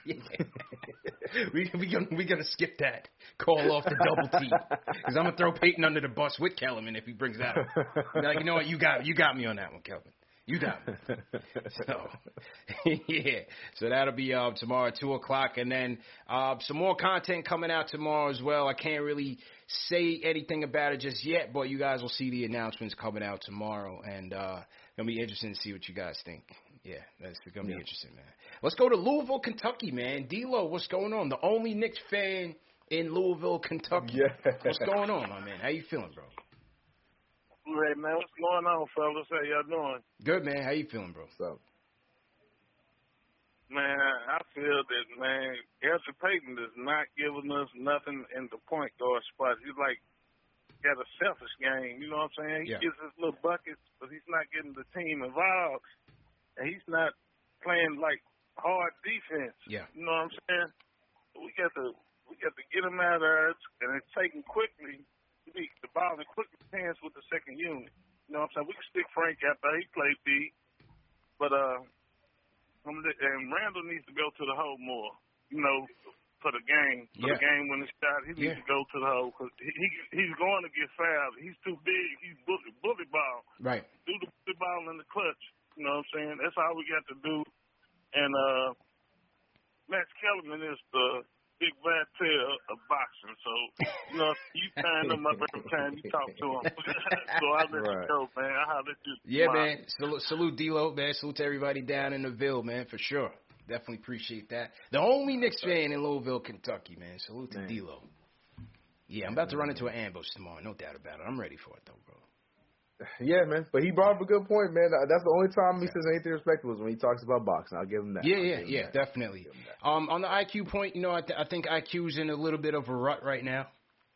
We're gonna skip that. Call off the double team, because I'm gonna throw Payton under the bus with Kellerman if he brings that up. Be like, you know what, you got me on that one, Kelvin. You got me. So yeah, so that'll be tomorrow at 2 o'clock, and then some more content coming out tomorrow as well. I can't really say anything about it just yet, but you guys will see the announcements coming out tomorrow, and gonna be interesting to see what you guys think. Yeah, that's gonna be interesting, man. Let's go to Louisville, Kentucky, man. D-Lo, what's going on? The only Knicks fan in Louisville, Kentucky. Yeah. What's going on, my man? How you feeling, bro? Great, man. What's going on, fellas? How y'all doing? Good, man. How you feeling, bro? What's up? Man, I feel that, man, Elfrid Payton is not giving us nothing in the point guard spot. He's like got a selfish game, you know what I'm saying? He gets his little buckets, but he's not getting the team involved, and he's not playing like hard defense. Yeah. You know what I'm saying? We got to get him out of there, and it's taken quickly. The ball in quick hands with the second unit. You know what I'm saying? We can stick Frank out there. He played D. But and Randall needs to go to the hole more, for the game. For the game when it's shot, he needs to go to the hole, because he's going to get fouled. He's too big. He's bully ball. Right. Do the bully ball in the clutch. You know what I'm saying? That's all we got to do. And Max Kellerman is Big Red Tail of boxing. So, you know, you fan him up every time you talk to him. So I'll let you go, man. I'll let you. Yeah, man. Salute D-Lo, man. Salute to everybody down in the Ville, man, for sure. Definitely appreciate that. The only Knicks fan in Louisville, Kentucky, man. Salute to D-Lo. Yeah, I'm about to run into an ambush tomorrow. No doubt about it. I'm ready for it, though, bro. Yeah, man. But he brought up a good point, man. That's the only time he says anything respectable is when he talks about boxing. I'll give him that. Yeah, definitely. On the IQ point, you know, I think IQ's in a little bit of a rut right now.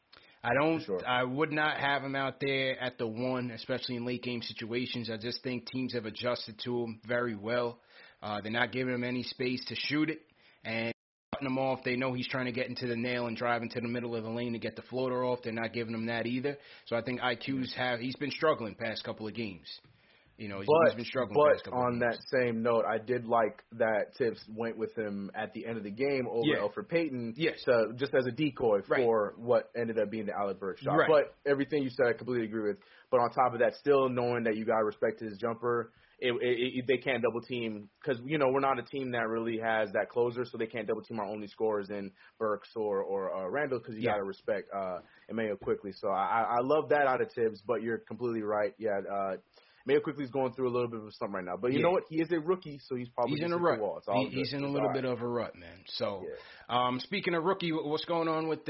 I would not have him out there at the 1, especially in late game situations. I just think teams have adjusted to him very well. They're not giving him any space to shoot it, and cutting him off. They know he's trying to get into the nail and drive into the middle of the lane to get the floater off. They're not giving him that either. So I think he's been struggling past couple of games. You know, he's been struggling. But on that same note, I did like that Tibbs went with him at the end of the game over Elfrid Payton, just as a decoy for what ended up being the Alec Burks shot. But everything you said, I completely agree with. But on top of that, still knowing that you got to respect his jumper, they can't double team because, you know, we're not a team that really has that closer, so they can't double team our only scorers in Burks or Randall because you got to respect Immanuel Quickley. So I love that out of Tibbs, but you're completely right. Yeah, Immanuel Quickley's going through a little bit of something right now. But you know what? He is a rookie, so he's probably in a rut. He's in a little bit of a rut, man. So speaking of rookie, what's going on with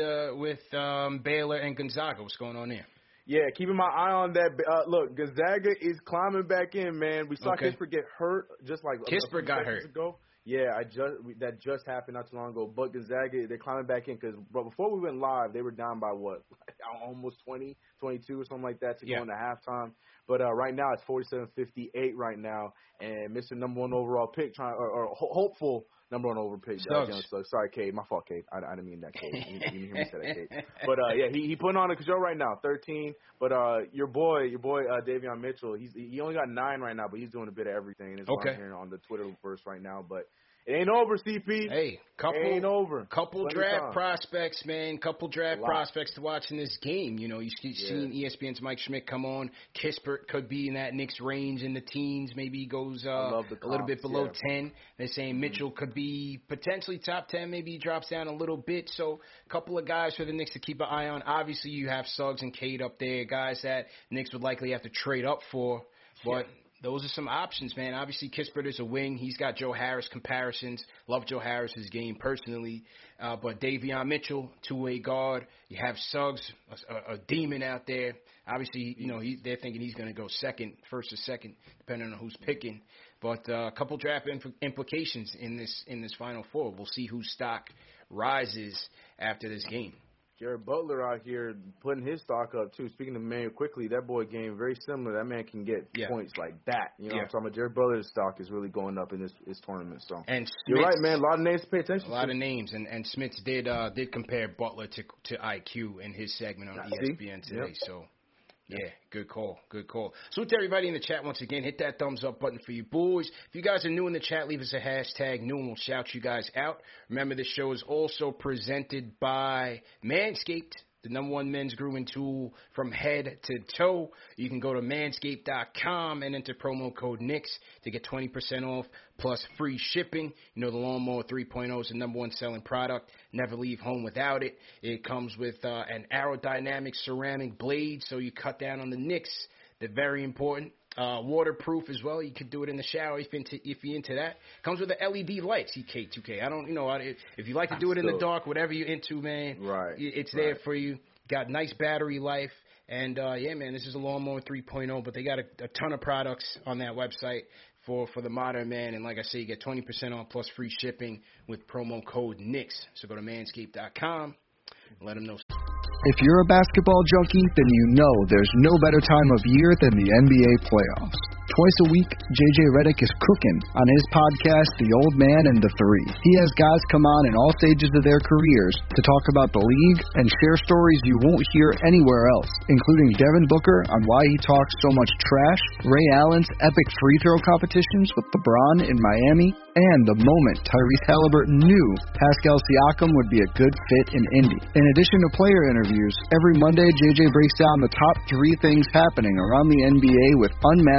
Baylor and Gonzaga? What's going on there? Yeah, keeping my eye on that. Look, Gonzaga is climbing back in, man. We saw Kispert get hurt just like Kispert got hurt ago. Yeah, that just happened not too long ago. But Gonzaga, they're climbing back in because before we went live, they were down by what, almost 20, 22 or something like that to go into halftime. But right now it's 47-58 right now, and Mr. Number 1 overall pick or hopeful number 1 overall pick. Sorry, Cade. My fault, Cade. I didn't mean that, Cade. You didn't hear me say that, Cade. But yeah, he putting on a show right now, 13. But your boy, Davion Mitchell, he only got 9 right now, but he's doing a bit of everything. That's what I'm hearing on the Twitterverse right now. But it ain't over, CP. Hey, ain't over. Couple draft prospects, man. Couple draft prospects to watch in this game. You know, you seen ESPN's Mike Schmidt come on. Kispert could be in that Knicks range in the teens. Maybe he goes a little bit below 10. They're saying Mitchell could be potentially top 10. Maybe he drops down a little bit. So a couple of guys for the Knicks to keep an eye on. Obviously, you have Suggs and Cade up there, guys that Knicks would likely have to trade up for. But those are some options, man. Obviously, Kispert is a wing. He's got Joe Harris comparisons. Love Joe Harris's game personally. But Davion Mitchell, two-way guard. You have Suggs, a demon out there. Obviously, you know, they're thinking he's going to go first or second, depending on who's picking. But a couple draft implications in this Final Four. We'll see whose stock rises after this game. Jared Butler out here putting his stock up, too. Speaking of Immanuel Quickley, that boy game very similar. That man can get points like that. You know what I'm talking about? Jared Butler's stock is really going up in this tournament. So you're right, man. A lot of names to pay attention to. A lot of names. And Smits did compare Butler to IQ in his segment on ESPN today. So, yeah, good call. Good call. So to everybody in the chat once again, hit that thumbs up button for you boys. If you guys are new in the chat, leave us a hashtag new and we'll shout you guys out. Remember, this show is also presented by Manscaped, the number 1 men's grooming tool from head to toe. You can go to manscaped.com and enter promo code Knicks to get 20% off plus free shipping. You know, the Lawnmower 3.0 is the number 1 selling product. Never leave home without it. It comes with an aerodynamic ceramic blade, so you cut down on the nicks. They're very important. Waterproof as well. You could do it in the shower if you're into that. Comes with the LED lights, EK2K. I don't, you know, if you like to do it in the dark, whatever you're into, man, it's there for you. Got nice battery life. And, yeah, man, this is a Lawnmower 3.0, but they got a ton of products on that website for the modern man. And like I say, you get 20% off plus free shipping with promo code Knicks. So go to manscaped.com and let them know. If you're a basketball junkie, then you know there's no better time of year than the NBA playoffs. Twice a week, JJ Redick is cooking on his podcast, The Old Man and the Three. He has guys come on in all stages of their careers to talk about the league and share stories you won't hear anywhere else, including Devin Booker on why he talks so much trash, Ray Allen's epic free throw competitions with LeBron in Miami, and the moment Tyrese Halliburton knew Pascal Siakam would be a good fit in Indy. In addition to player interviews, every Monday JJ breaks down the top 3 things happening around the NBA with unmatched analysis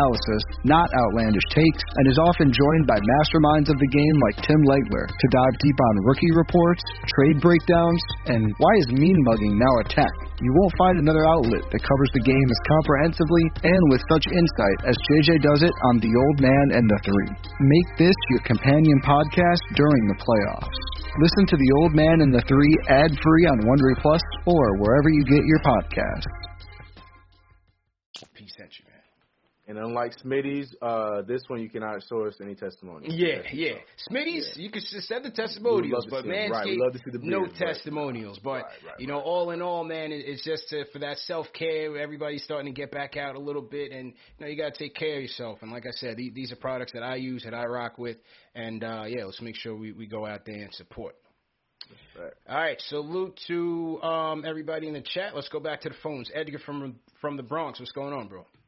analysis, not outlandish takes, and is often joined by masterminds of the game like Tim Legler to dive deep on rookie reports, trade breakdowns, and why is mean mugging now a tech. You won't find another outlet that covers the game as comprehensively and with such insight as JJ does it on The Old Man and the Three. Make this your companion podcast during the playoffs. Listen to The Old Man and the Three ad-free on Wondery Plus or wherever you get your podcasts. Peace sent you, man. And unlike Smitty's, this one you cannot show us any testimony. Yeah. Smitty's, you can send the testimonials, but Manscaped, no testimonials. But, all in all, man, it's just for that self-care. Everybody's starting to get back out a little bit, and, you got to take care of yourself. And like I said, these are products that I use, that I rock with. And, let's make sure we go out there and support. Right. All right, salute to everybody in the chat. Let's go back to the phones. Edgar from the Bronx, what's going on, bro?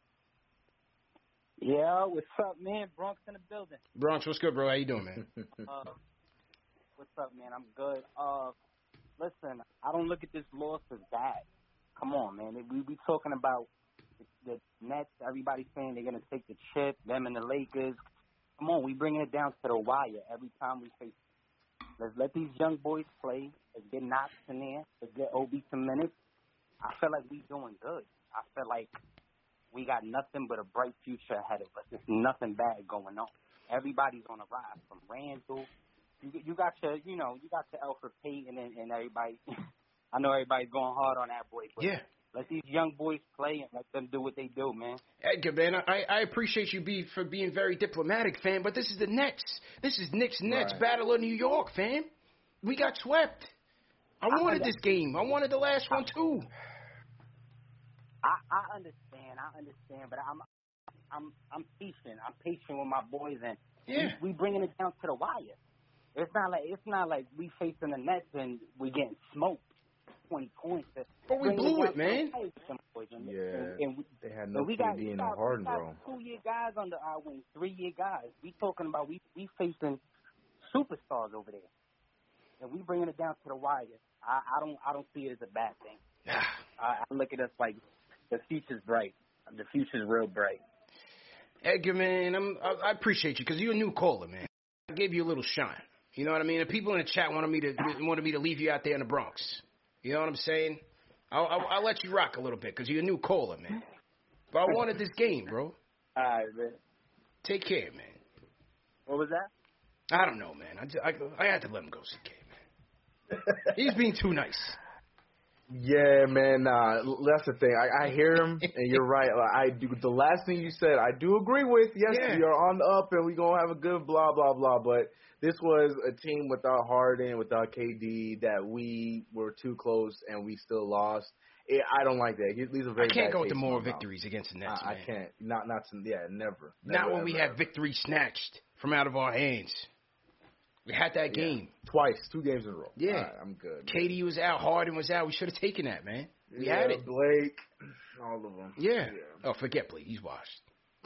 Yeah, what's up, man? Bronx in the building. Bronx, what's good, bro? How you doing, man? What's up, man? I'm good. Listen, I don't look at this loss as bad. Come on, man. We talking about the Nets. Everybody's saying they're going to take the chip, them and the Lakers. Come on, we bringing it down to the wire every time we face. Let's let these young boys play. Let's get Knox in there. Let's get Obi some minutes. I feel like we doing good. I feel like we got nothing but a bright future ahead of us. There's nothing bad going on. Everybody's on a rise. From Randall, you got your Elfrid Payton and everybody. I know everybody's going hard on that boy. But let these young boys play and let them do what they do, man. Edgar, man, I appreciate you for being very diplomatic, fam. But this is the Nets. This is Knicks Nets Battle of New York, fam. We got swept. I wanted this game. I wanted the last one too. I understand, but I'm patient. I'm patient with my boys, and we bringing it down to the wire. It's not like we facing the Nets and we getting smoked 20 points. But we blew it, man. They had no QB in the Harden, bro. 2-year guys under our wing, 3-year guys. We talking about we facing superstars over there, and we bringing it down to the wire. I don't see it as a bad thing. I look at us like the future's bright. The future's real bright. Edgar, man, I appreciate you because you're a new caller, man. I gave you a little shine. You know what I mean? The people in the chat wanted me to leave you out there in the Bronx. You know what I'm saying? I'll let you rock a little bit because you're a new caller, man. But I wanted this game, bro. All right, man. Take care, man. What was that? I don't know, man. I had to let him go, CK, man. He's being too nice. Yeah, man. That's the thing. I hear him, and you're right. I do. The last thing you said, I do agree with. Yes, we are on the up, and we're gonna have a good blah blah blah. But this was a team without Harden, without KD, that we were too close, and we still lost. I don't like that. These are very. I can't go with the moral victories against the Nets. I can't. Never. Not when we have victory snatched from out of our hands. We had that game. Twice. 2 games in a row. Yeah. Right, I'm good. KD was out. Harden was out. We should have taken that, man. We had it. Blake. All of them. Yeah. Oh, forget Blake. He's washed.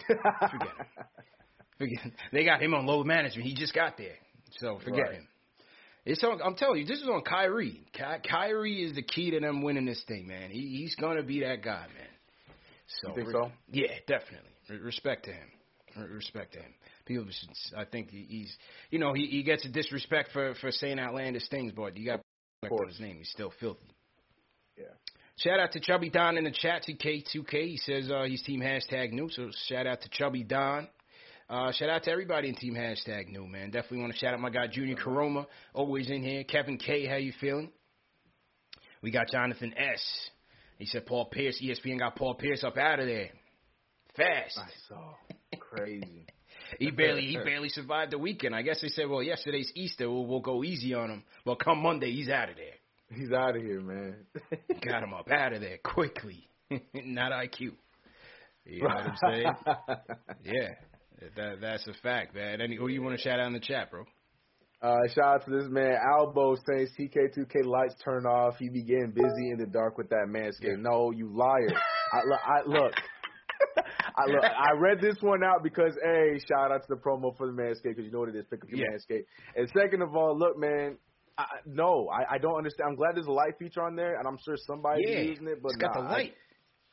Forget him. They got him on load management. He just got there. So forget him. I'm telling you, this is on Kyrie. Kyrie is the key to them winning this thing, man. He's going to be that guy, man. So, you think so? Yeah, definitely. Respect to him. Respect to him. People, I think he gets a disrespect for saying outlandish things, but you got to respect on his name. He's still filthy. Yeah. Shout out to Chubby Don in the chat, TK2K. He says he's Team #New, so shout out to Chubby Don. Shout out to everybody in Team #New, man. Definitely want to shout out my guy Junior Caroma, always in here. Kevin K, how you feeling? We got Jonathan S. He said Paul Pierce, ESPN got Paul Pierce up out of there. Fast. I saw. Crazy. He barely survived the weekend. I guess they said, well, yesterday's Easter. We'll go easy on him. Well, come Monday, he's out of there. He's out of here, man. Got him up out of there quickly. Not IQ. You know what I'm saying? Yeah. That's a fact, man. Who do you want to shout out in the chat, bro? Shout out to this man, Albo, says TK2K lights turn off. He be getting busy in the dark with that Manscaped. Yeah. No, you liar. Look. I read this one out because, A, shout out to the promo for the Manscaped because you know what it is, pick up your Manscaped. And second of all, look, man, I don't understand. I'm glad there's a light feature on there, and I'm sure somebody's using it. But it's got the light.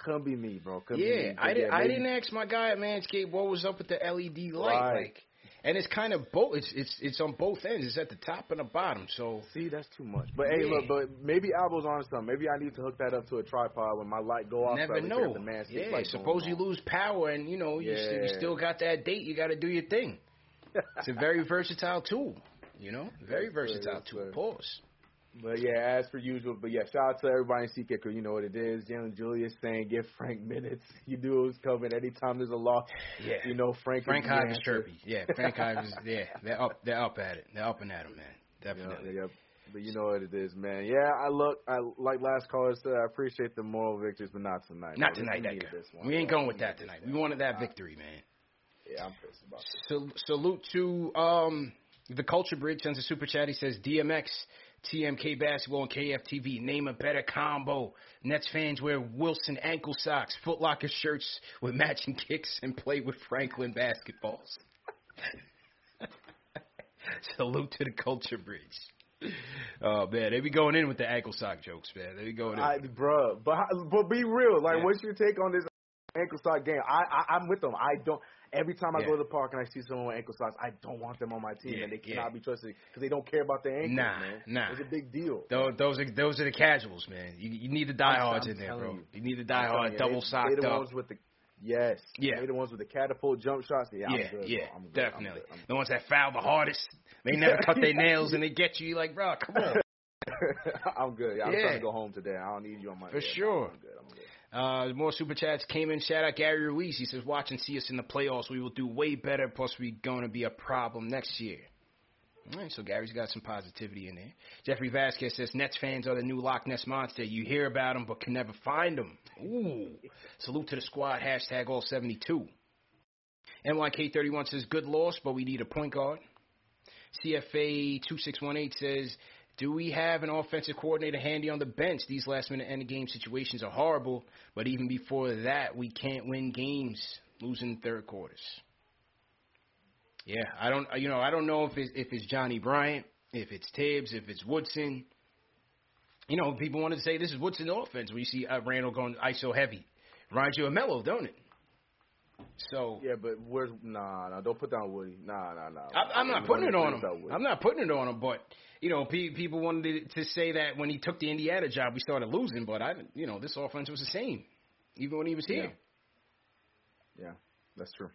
Couldn't be me, bro. Couldn't Yeah, be me. I didn't ask my guy at Manscaped what was up with the LED light, Right. and it's kind of both. It's on both ends. It's at the top and the bottom. So see, that's too much. But hey, look, but maybe Albo's on something. Maybe I need to hook that up to a tripod when my light go off. Never know. The Manscaped Yeah, light suppose you lose power, and you still got that date. You got to do your thing. It's a very versatile tool. Very versatile tool. Pause. But yeah, as per usual. But yeah, shout out to everybody in CK because you know what it is. Jalen Julius saying give Frank minutes. You knew it was coming. Anytime there's a loss, Frank Hive is chirpy. Yeah, Frank Hive is They're up at it. They're up and at him, man. Definitely. Yeah. But you know what it is, man. Yeah, I like last caller said, I appreciate the moral victories, but not tonight. Not tonight, we ain't going with that tonight. We wanted that victory, man. Yeah, I'm pissed about it. Salute to the Culture Bridge sends a super chat. He says DMX, TMK Basketball, and KFTV. Name a better combo. Nets fans wear Wilson ankle socks, Foot Locker shirts with matching kicks, and play with Franklin basketballs. Salute to the Culture Bridge. Oh, man, they be going in with the ankle sock jokes, man. They be going in. Bro, but be real. Like, what's your take on this ankle sock game? I'm with them. I don't. Every time I go to the park and I see someone with ankle socks, I don't want them on my team, and they cannot be trusted because they don't care about their ankles, man. Nah. It's a big deal. Those are the casuals, man. You need the diehards in there, bro. You need the diehard double socked up. They the ones with the Yes. Yeah. They the ones with the catapult jump shots. Yeah, I'm good, I'm good, definitely. I'm good. The ones that foul the hardest. They never cut their nails and they get you. You're like, bro, come on. I'm good. I'm trying to go home today. I don't need you on my For sure. I'm good. More super chats came in. Shout out Gary Ruiz. He says, watch and see us in the playoffs. We will do way better. Plus, we're going to be a problem next year. All right, so Gary's got some positivity in there. Jeffrey Vasquez says, Nets fans are the new Loch Ness Monster. You hear about them but can never find them. Ooh. Salute to the squad. Hashtag all 72. NYK31 says, good loss, but we need a point guard. CFA 2618 says, do we have an offensive coordinator handy on the bench? These last-minute end-of-game situations are horrible, but even before that, we can't win games losing third quarters. Yeah, I don't know if it's Johnny Bryant, if it's Tibbs, if it's Woodson. You know, people want to say this is Woodson's offense when you see Randall going ISO heavy. Reminds you of Melo, don't it? So yeah, but where's nah, don't put down Woody. Nah. I'm not putting it on him. I'm not putting it on him, but you know, people wanted to say that when he took the Indiana job, we started losing. But this offense was the same, even when he was here. Yeah, that's true.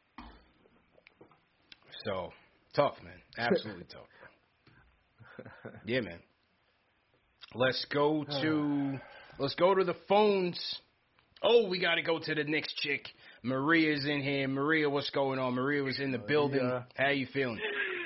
So tough, man. Absolutely tough. Yeah, man. Let's go to the phones. Oh, we got to go to the next chick. Maria's in here. Maria, what's going on? Maria was in the building. How you feeling?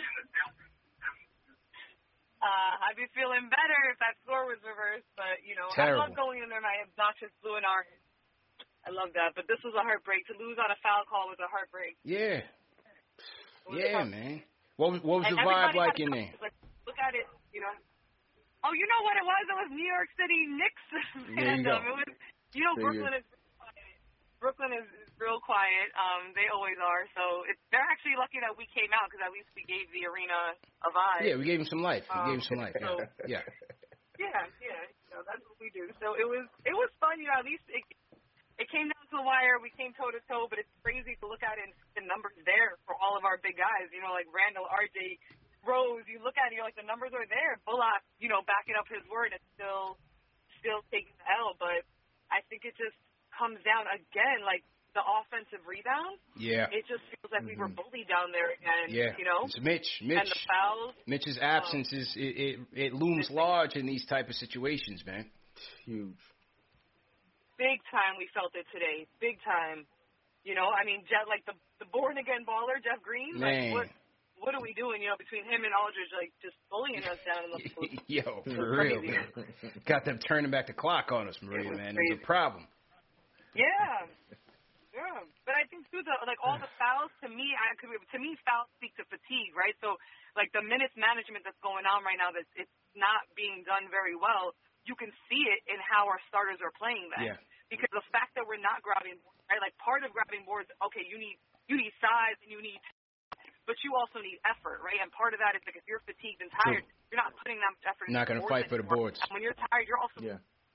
I'd be feeling better if that score was reversed, but, Terrible. I love going in there my obnoxious blue and orange. I love that, but this was a heartbreak. To lose on a foul call was a heartbreak. Yeah. Yeah, man. What was the vibe like in there? Look at it, Oh, you know what it was? It was New York City Knicks fandom. It was, Brooklyn is quiet. Brooklyn is real quiet. They always are. So they're actually lucky that we came out because at least we gave the arena a vibe. Yeah, we gave him some life. Yeah. Yeah. That's what we do. So it was fun. At least it came down to the wire. We came toe to toe, but it's crazy to look at it and see the numbers there for all of our big guys. Like Randall, RJ, Rose. You look at it, you're like, the numbers are there. Bullock, backing up his word and still taking the L. But I think it just comes down again, like the offensive rebound. Yeah. It just feels like we were bullied down there again. Yeah. It's Mitch. And the fouls. Mitch's absence it looms large in these type of situations, man. Huge. Big time we felt it today. Big time. Jeff, like the born again baller, Jeff Green. Man. Like what are we doing, between him and Aldridge, like just bullying us down in the post. Yo, for real, man. Got them turning back the clock on us, Maria, man. It's a problem. Yeah. But I think too, all the fouls to me fouls speak to fatigue, right? So like the minutes management that's going on right now, that it's not being done very well. You can see it in how our starters are playing that. Yeah. Because the fact that we're not grabbing, right? Like part of grabbing boards, okay, you need size and you need, but you also need effort, right? And part of that is like if you're fatigued and tired, you're not putting that much effort. Not going to fight for the boards. And when you're tired, you're also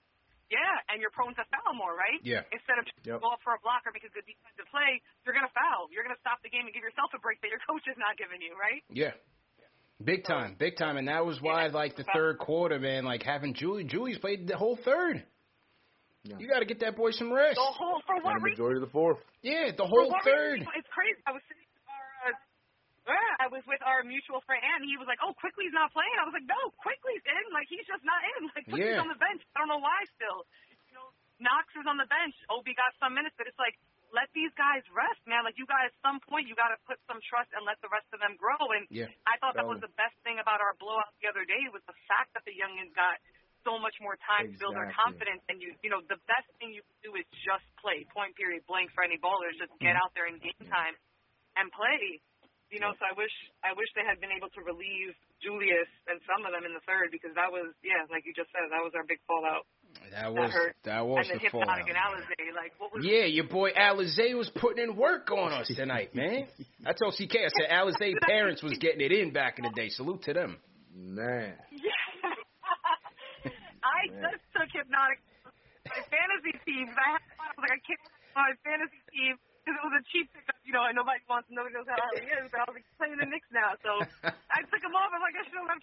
Yeah, and you're prone to foul more, right? Yeah. Instead of go up for a blocker because the defensive play, you're going to foul. You're going to stop the game and give yourself a break that your coach is not giving you, right? Yeah. Big time. And that was why, like, the third quarter, man, like, having Julius played the whole third. Yeah. You got to get that boy some rest. The whole, for what reason? Majority of the fourth. Yeah, the whole third. Reason? It's crazy. I was with our mutual friend, and he was like, "Oh, Quickly's not playing." I was like, "No, Quickly's in. Like, he's just not in. Like, Quickly's on the bench. I don't know why still. You know, Knox is on the bench. Obi got some minutes, but it's like, let these guys rest, man. Like, you guys, at some point, you got to put some trust and let the rest of them grow." And I thought that was the best thing about our blowout the other day was the fact that the youngins got so much more time to build their confidence. And you know, the best thing you can do is just play. Point, period, blank for any ballers. Just get out there in game time and play. You know, so I wish they had been able to relieve Julius and some of them in the third, because that was, like you just said, that was our big fallout. That was and the fallout. And Alizé, like, what was your boy Alizé was putting in work on us tonight, man. I told CK, I said Alizé parents was getting it in back in the day. Salute to them. Man. I just took Hypnotic my fantasy team. I was like, I can't my fantasy team. Because it was a cheap pickup, you know, and nobody knows how he is. But I was like, playing the Knicks now, so I took him off. I'm like, I should have left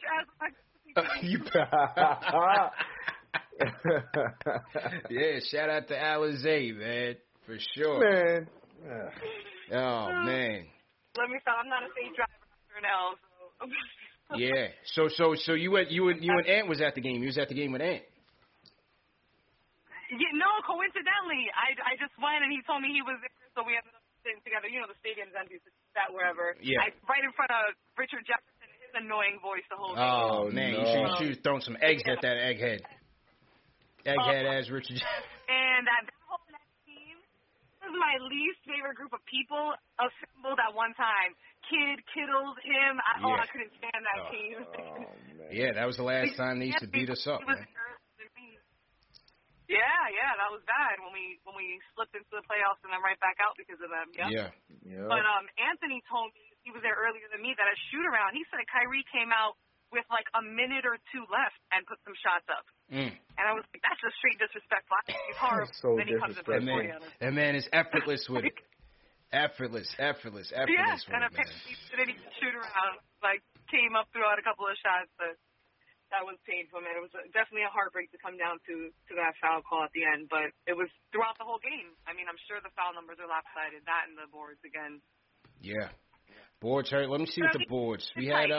your ass. Shout out to Alizé, man, for sure. Man. Oh man. Let me stop. I'm not a safe driver after an L. So. So you and Ant was at the game. You was at the game with Ant. Yeah, no, coincidentally, I just went and he told me he was there, so we ended up sitting together. You know, the stadium's empty, so sat wherever. Yeah. Right in front of Richard Jefferson, his annoying voice the whole game. Oh man, you should have thrown some eggs at that egghead. Egghead as Richard. And that whole team was my least favorite group of people assembled at one time. Kittles, him. I couldn't stand that team. Oh man. Yeah, that was the last time they used to beat us up, man. Yeah, that was bad when we slipped into the playoffs and then right back out because of them. Yeah. But Anthony told me, he was there earlier than me, that at shoot around, he said Kyrie came out with like a minute or two left and put some shots up. And I was like, that's just straight disrespectful. It's horrible. So then he comes to play for you. That man is effortless with it. Effortless Yeah, with and it, apparently he didn't even shoot around. Like, came up, threw out a couple of shots, but that was painful, man. It was definitely a heartbreak to come down to that foul call at the end, but it was throughout the whole game. I mean, I'm sure the foul numbers are lopsided. That and the boards again. Yeah. Boards hurt. Let me see what the boards. We had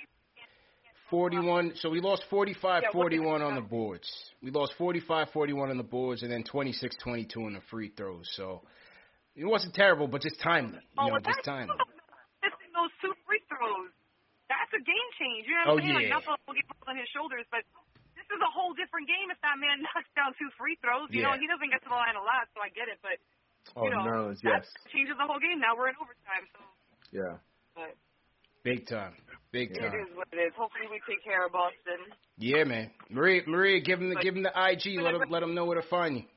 41. So we lost 45-41 on the boards. We lost 45-41 on the boards, and then 26-22 on the free throws. So it wasn't terrible, but just timely. Just timely. Missing those two free throws. That's a game change. You know what I'm saying? Yeah. Like, nothing will get put on his shoulders, but this is a whole different game if that man knocks down two free throws. You know, he doesn't get to the line a lot, so I get it, but that changes the whole game. Now we're in overtime, so But big time. It is what it is. Hopefully we take care of Boston. Yeah, man. Maria, give him the IG. Let him know where to find you.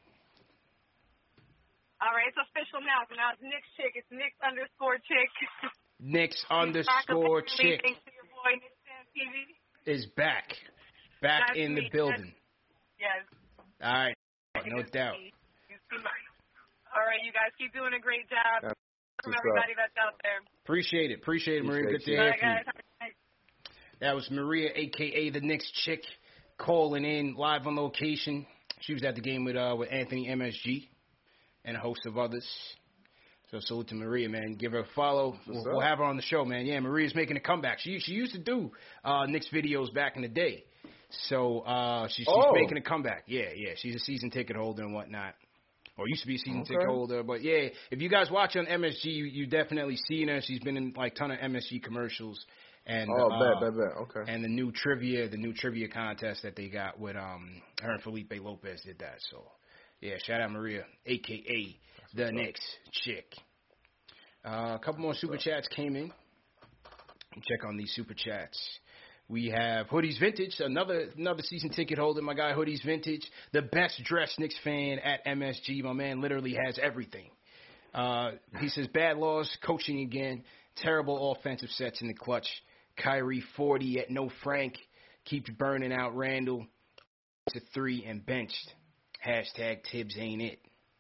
All right, it's official now. So now it's Knicks Chick. It's Knicks_Chick. Knicks_Chick Your boy, Knicks Fan TV. is back. Back in the building. Yes. All right. No doubt. All right, you guys keep doing a great job. From everybody that's out there. Appreciate it, Maria. Good to hear from you. That was Maria, a.k.a. the Knicks Chick, calling in live on location. She was at the game with Anthony MSG and a host of others. So salute to Maria, man. Give her a follow. We'll have her on the show, man. Yeah, Maria's making a comeback. She used to do Knicks videos back in the day. So she's making a comeback. Yeah. She's a season ticket holder and whatnot. Or used to be a season ticket holder. But, yeah, if you guys watch on MSG, you definitely seen her. She's been in, like, ton of MSG commercials. And, bet. Okay. And the new trivia contest that they got with her and Felipe Lopez did that. So, yeah, shout out Maria, a.k.a. the Knicks Chick. A couple more Super Chats came in. Check on these Super Chats. We have Hoodies Vintage, another season ticket holder, my guy Hoodies Vintage, the best dressed Knicks fan at MSG. My man literally has everything. He says, bad loss, coaching again, terrible offensive sets in the clutch. Kyrie 40 at no Frank, keeps burning out Randall to 3 and benched. Hashtag Tibbs ain't it.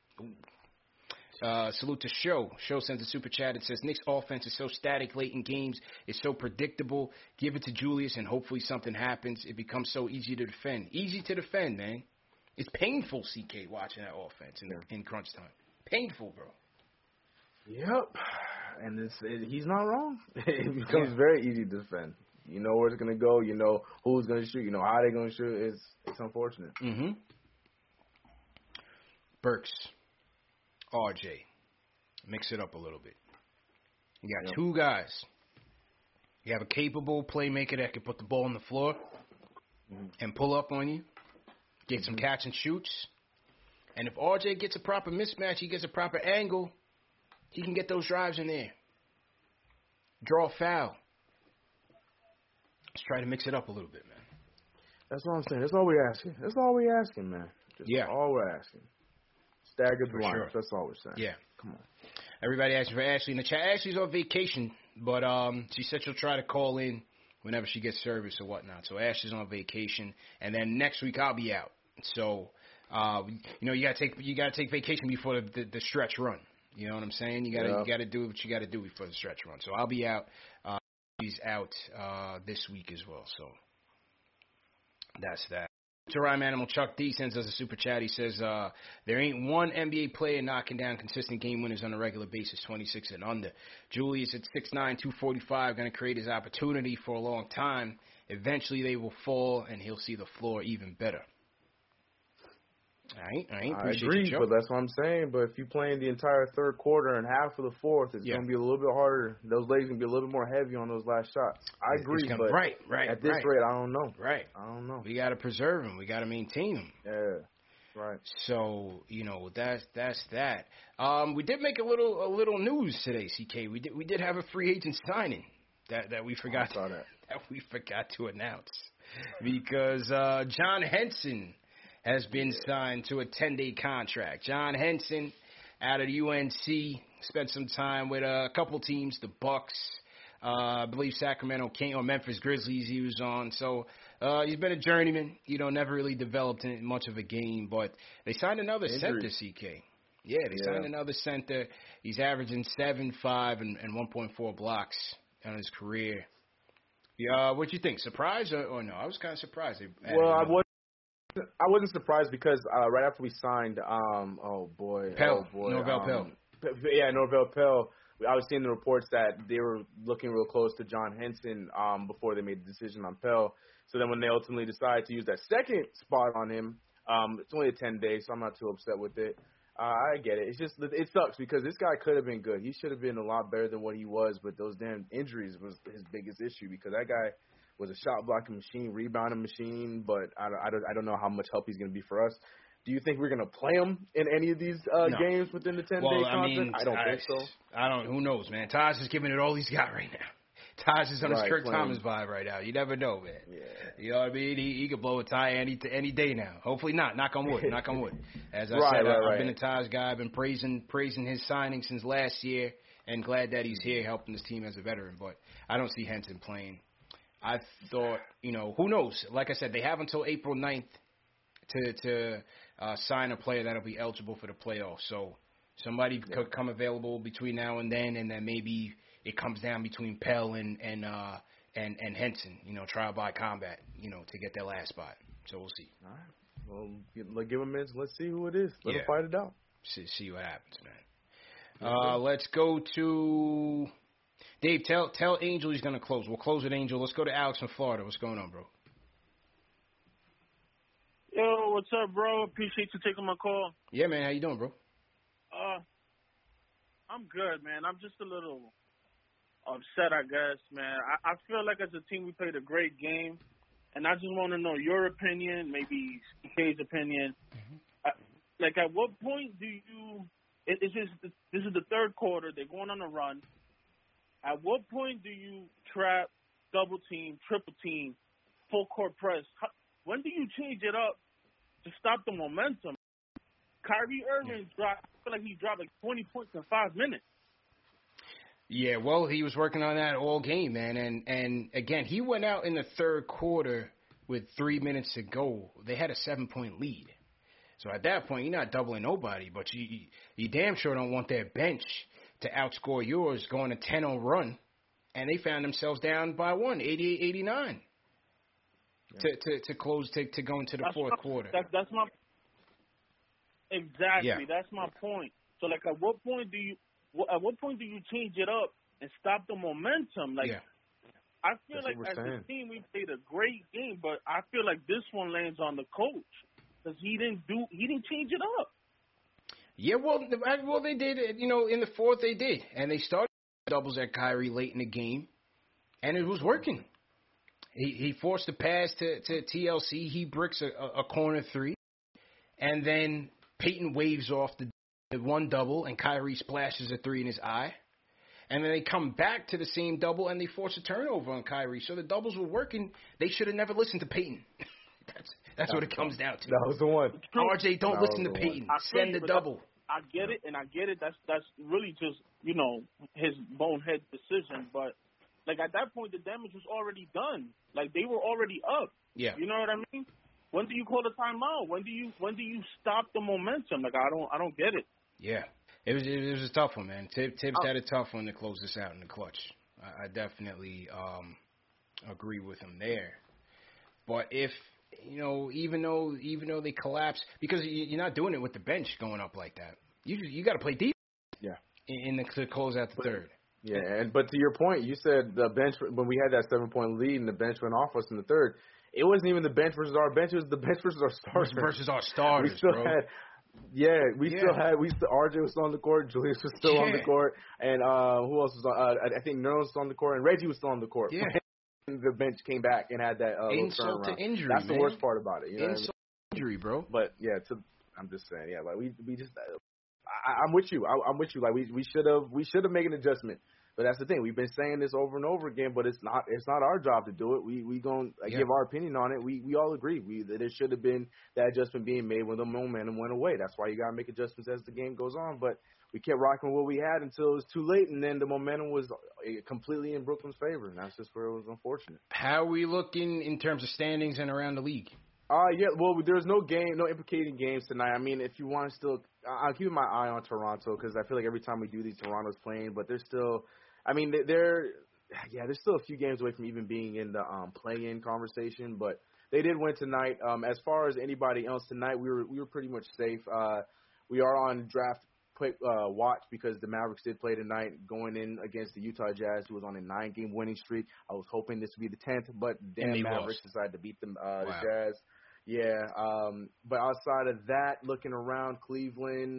Salute to Show. Show sends a super chat. It says, Knicks offense is so static late in games. It's so predictable. Give it to Julius and hopefully something happens. It becomes so easy to defend. Easy to defend, man. It's painful, CK, watching that offense in crunch time. Painful, bro. Yep. And he's not wrong. It becomes very easy to defend. You know where it's going to go. You know who's going to shoot. You know how they're going to shoot. It's unfortunate. Mm-hmm. Burks. RJ. Mix it up a little bit. You got two guys. You have a capable playmaker that can put the ball on the floor and pull up on you, get some catch and shoots. And if RJ gets a proper mismatch, he gets a proper angle, he can get those drives in there. Draw a foul. Let's try to mix it up a little bit, man. That's what I'm saying. That's all we're asking. That's all we're asking, man. All we're asking. Staggered the lineups. Sure. That's all we're saying. Yeah. Come on. Everybody asking for Ashley in the chat. Ashley's on vacation, but she said she'll try to call in whenever she gets service or whatnot. So Ashley's on vacation, and then next week I'll be out. So you gotta take vacation before the stretch run. You know what I'm saying? You gotta do what you gotta do before the stretch run. So I'll be out. She's out this week as well. So that's that. To Rhyme Animal, Chuck D sends us a super chat. He says, there ain't one NBA player knocking down consistent game winners on a regular basis, 26 and under. Julius at 6'9", 245, going to create his opportunity for a long time. Eventually they will fall, and he'll see the floor even better. I agree, but that's what I'm saying. But if you're playing the entire third quarter and half of the fourth, it's going to be a little bit harder. Those legs going to be a little bit more heavy on those last shots. I agree, but at this rate, I don't know. Right. I don't know. We got to preserve them. We got to maintain them. Yeah. Right. So, that's that. We did make a little news today, CK. We did have a free agent signing that we forgot to announce because John Henson has been signed to a 10-day contract. John Henson out of UNC spent some time with a couple teams, the Bucks, I believe Sacramento King or Memphis Grizzlies he was on. So he's been a journeyman, never really developed in much of a game, but they signed another center, CK. Yeah, they signed another center. He's averaging 7.5 and 1.4 blocks on his career. Yeah, what'd you think? Surprised or no? I was kind of surprised. I wasn't surprised because right after we signed, Norvell Pell. Yeah, Norvell Pell. I was seeing the reports that they were looking real close to John Henson before they made the decision on Pell. So then when they ultimately decided to use that second spot on him, it's only a 10-day, so I'm not too upset with it. I get it. It's just it sucks because this guy could have been good. He should have been a lot better than what he was, but those damn injuries was his biggest issue because that guy was a shot blocking machine, rebounding machine, but I don't know how much help he's going to be for us. Do you think we're going to play him in any of these games within the 10-day contract? I don't think so. Who knows, man? Taj is giving it all he's got right now. Taj is on his Kurt Thomas vibe right now. You never know, man. Yeah. You know what I mean? He could blow a tie any day now. Hopefully not. Knock on wood. Knock on wood. As I said, I've been a Taj guy. I've been praising his signing since last year and glad that he's here helping his team as a veteran. But I don't see Henson playing. I thought, who knows? Like I said, they have until April 9th to sign a player that'll be eligible for the playoffs. So somebody could come available between now and then maybe it comes down between Pell and Henson, trial by combat, to get that last spot. So we'll see. All right. Well, give them minutes. Let's see who it is. Let them fight it out. See what happens, man. Let's go to Dave. Tell Angel he's going to close. We'll close with Angel. Let's go to Alex in Florida. What's going on, bro? Yo, what's up, bro? Appreciate you taking my call. Yeah, man. How you doing, bro? I'm good, man. I'm just a little upset, I guess, man. I feel like as a team we played a great game, and I just want to know your opinion, maybe CK's opinion. At what point do you – this is the third quarter. They're going on a run. At what point do you trap, double team, triple team, full court press? When do you change it up to stop the momentum? Kyrie Irving I feel like he dropped 20 points in 5 minutes. Yeah, well, he was working on that all game, man. And again, he went out in the third quarter with 3 minutes to go. They had a 7-point lead. So at that point, you're not doubling nobody, but you damn sure don't want their bench to outscore yours going a 10-0 run, and they found themselves down by 88-89 to close to go into the fourth quarter. That's my exactly. Yeah. That's my point. So like, at what point do you change it up and stop the momentum? Like, I feel like as a team we played a great game, but I feel like this one lands on the coach because he didn't change it up. Yeah, well, they did. You know, in the fourth they did, and they started doubles at Kyrie late in the game, and it was working. He forced the pass to TLC. He bricks a corner three, and then Peyton waves off the one double, and Kyrie splashes a three in his eye. And then they come back to the same double, and they force a turnover on Kyrie. So the doubles were working. They should have never listened to Peyton. That's what it comes down to. That was the one. RJ, don't listen to Peyton. Send the double. I get it, and I get it. That's really just, you know, his bonehead decision. But, like, at that point, the damage was already done. Like, they were already up. Yeah. You know what I mean? When do you call the timeout? When do you stop the momentum? Like, I don't get it. Yeah. It was a tough one, man. Tibbs had a tough one to close this out in the clutch. I definitely agree with him there. But if, you know, even though they collapse, because you're not doing it with the bench going up like that. You got to play deep. Yeah. To close out the third. Yeah, but to your point, you said the bench when we had that 7-point lead and the bench went off us in the third. It wasn't even the bench versus our bench; it was the bench versus our starters. Versus our starters, we still bro. had. Yeah, RJ was still on the court, Julius was still on the court, and who else was on? I think Nerlens was on the court, and Reggie was still on the court. Yeah. And the bench came back and had that insult to injury. That's man. the worst part about it. You know insult to injury, bro. But yeah, I'm just saying, yeah, like we just. I'm with you. I'm with you. Like we should have made an adjustment. But that's the thing. We've been saying this over and over again, but it's not our job to do it. We gonna give our opinion on it. We all agree that it should have been that adjustment being made when the momentum went away. That's why you gotta make adjustments as the game goes on. But we kept rocking what we had until it was too late, and then the momentum was completely in Brooklyn's favor, and that's just where it was unfortunate. How are we looking in terms of standings and around the league? Yeah, well, there's no implicating games tonight. I mean, if you want to still, I'll keep my eye on Toronto because I feel like every time we do these, Toronto's playing, but they're still, I mean, they're still a few games away from even being in the play-in conversation, but they did win tonight. As far as anybody else tonight, we were pretty much safe. We are on draft watch because the Mavericks did play tonight going in against the Utah Jazz, who was on a 9-game winning streak. I was hoping this would be the 10th, but damn Mavericks decided to beat the Jazz. Yeah, but outside of that, looking around Cleveland,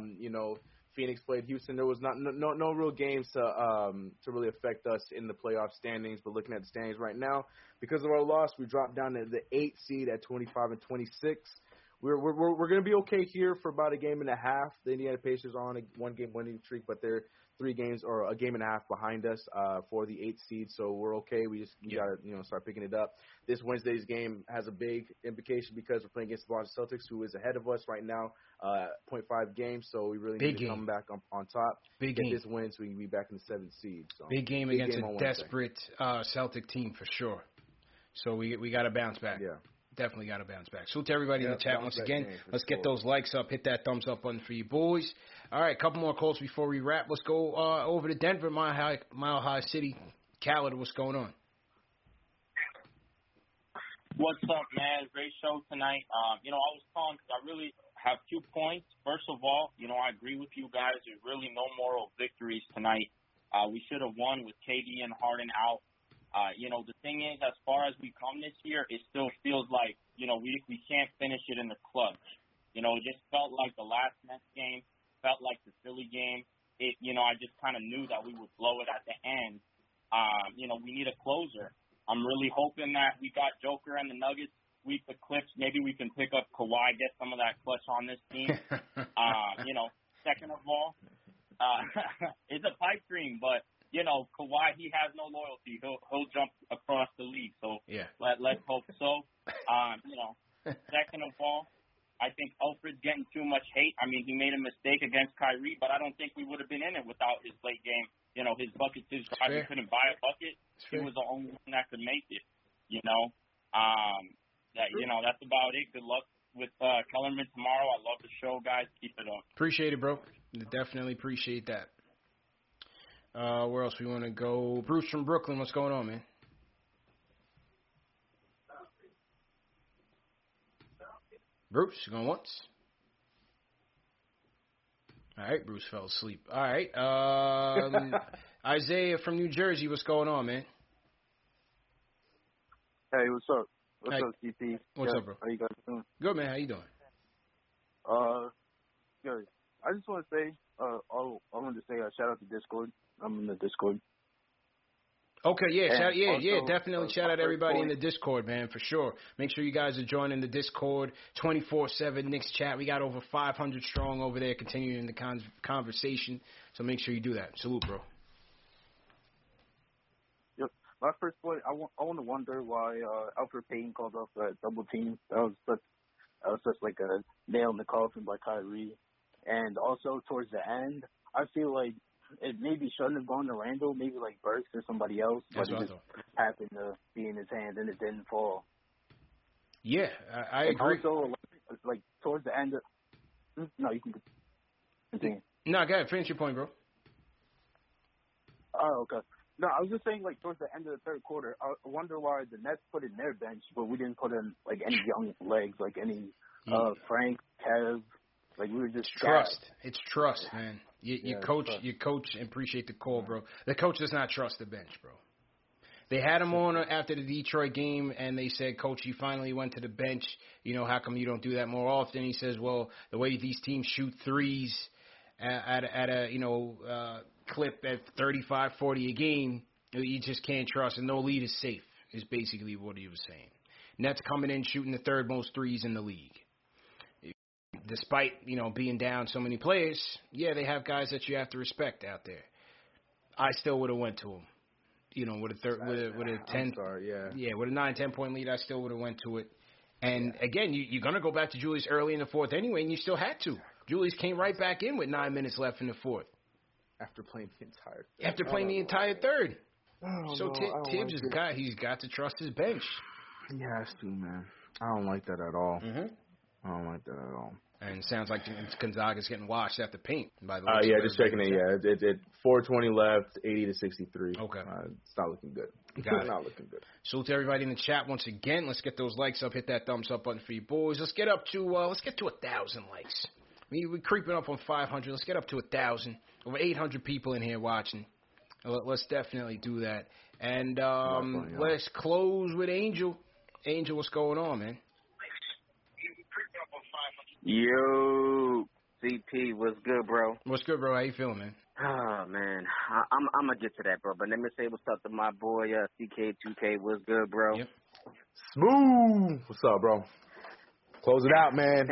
Phoenix played Houston. There was no real games to really affect us in the playoff standings. But looking at the standings right now, because of our loss, we dropped down to the 8th seed at 25-26. We're going to be okay here for about a game and a half. The Indiana Pacers are on a 1-game winning streak, but they're 3 games or a game and a half behind us for the 8th seed. So we're okay. We got to start picking it up. This Wednesday's game has a big implication because we're playing against the Boston Celtics, who is ahead of us right now, 0.5 games. So we really need to come back on top. Get this win so we can be back in the 7th seed. So big game against a desperate Celtic team for sure. So we got to bounce back. Yeah. Definitely got to bounce back. Salute to everybody in the chat once again. Let's get those likes up. Hit that thumbs up button for you boys. All right, a couple more calls before we wrap. Let's go over to Denver, Mile High City. Khaled, what's going on? What's up, man? Great show tonight. I was calling because I really have 2 points. First of all, I agree with you guys. There's really no moral victories tonight. We should have won with KD and Harden out. The thing is, as far as we come this year, it still feels like, we can't finish it in the clutch. It just felt like the last Nets game, felt like the Philly game. I just kind of knew that we would blow it at the end. We need a closer. I'm really hoping that we got Joker and the Nuggets sweep the Clips. Maybe we can pick up Kawhi, get some of that clutch on this team. Second of all, it's a pipe dream, but Kawhi, he has no loyalty. He'll jump across the league. So let's hope so. Second of all, I think Alfred's getting too much hate. I mean, he made a mistake against Kyrie, but I don't think we would have been in it without his late game. His buckets, his drive, he couldn't buy a bucket. He was the only one that could make it. That's about it. Good luck with Kellerman tomorrow. I love the show, guys. Keep it up. Appreciate it, bro. Definitely appreciate that. Where else we want to go? Bruce from Brooklyn, what's going on, man? Bruce, you going once? All right, Bruce fell asleep. All right. Isaiah from New Jersey, what's going on, man? Hey, what's up? What's up, CP? What's up, bro? How you guys doing? Good, man. How you doing? Good. I just want to say, I wanted to say shout out to Discord. I'm in the Discord. Okay, yeah, And definitely shout out everybody in the Discord, man, for sure. Make sure you guys are joining the Discord, 24/7 Knicks chat. We got over 500 strong over there, continuing the conversation. So make sure you do that. Salute, bro. Yep. My first point, I want to wonder why Alfred Payton called off that double team. That was just like a nail in the coffin by Kyrie. And also towards the end, I feel like it maybe shouldn't have gone to Randall, maybe like Burks or somebody else, but it just happened to be in his hand and it didn't fall. Yeah, I agree. Also, like towards the end, no, you can continue. No, go ahead, finish your point, bro. Oh, okay. No, I was just saying, like towards the end of the third quarter, I wonder why the Nets put in their bench, but we didn't put in like any young legs, like any Frank, Kev. Like we were just trust. It's trust, man. You coach, and appreciate the call, bro. The coach does not trust the bench, bro. They had him on after the Detroit game, and they said, Coach, you finally went to the bench. You know, how come you don't do that more often? He says, well, the way these teams shoot threes at a clip at 35, 40 a game, you just can't trust, and no lead is safe, is basically what he was saying. Nets coming in shooting the third most threes in the league. Despite, being down so many players, they have guys that you have to respect out there. I still would have went to him. With a 10, with a 9-10 point lead, I still would have went to it. And again, you're gonna go back to Julius early in the fourth anyway, and you still had to. Julius came right back in with 9 minutes left in the fourth. After playing the entire. After playing the entire third. Tibbs is a guy. He's got to trust his bench. He has to, man. I don't like that at all. I don't like that at all. And it sounds like Gonzaga's getting washed at the paint. By the way, just checking it. Yeah, it 4:20 left, 80-63. Okay, it's not looking good. Not looking good. Salute to everybody in the chat once again. Let's get those likes up. Hit that thumbs up button for you boys. Let's get to 1,000 likes. We're creeping up on 500. Let's get up to 1,000. Over 800 people in here watching. Let's definitely do that. And let's close with Angel. Angel, what's going on, man? Yo, CP, what's good, bro? What's good, bro? How you feeling, man? Oh, man, I'm gonna get to that, bro. But let me say what's up to my boy, CK2K. What's good, bro? Yep. Smooth. What's up, bro? Close it out, man.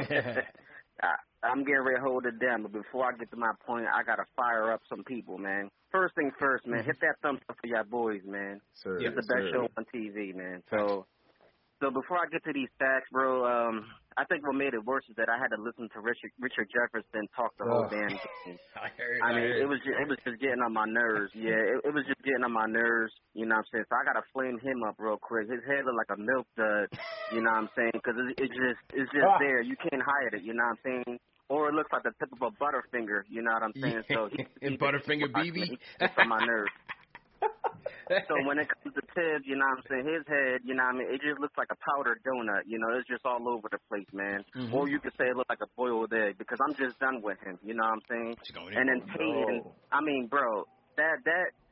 I'm getting ready to hold it down, but before I get to my point, I gotta fire up some people, man. First thing first, man, hit that thumbs up for y'all boys, man. Sir, it's the best show on TV, man. So before I get to these facts, bro, I think what made it worse is that I had to listen to Richard Jefferson talk the whole damn game. I mean, it was just getting on my nerves. Yeah, it was just getting on my nerves. You know what I'm saying? So I gotta flame him up real quick. His head looked like a milk dud. You know what I'm saying? Because it's just there. You can't hide it. You know what I'm saying? Or it looks like the tip of a Butterfinger. You know what I'm saying? So and Butterfinger BB gets on my nerves. So when it comes to Tibbs, you know what I'm saying, his head, you know what I mean, it just looks like a powdered donut. You know, it's just all over the place, man. Mm-hmm. Or you could say it looks like a boiled egg because I'm just done with him. You know what I'm saying? And then Payton, I mean, bro, that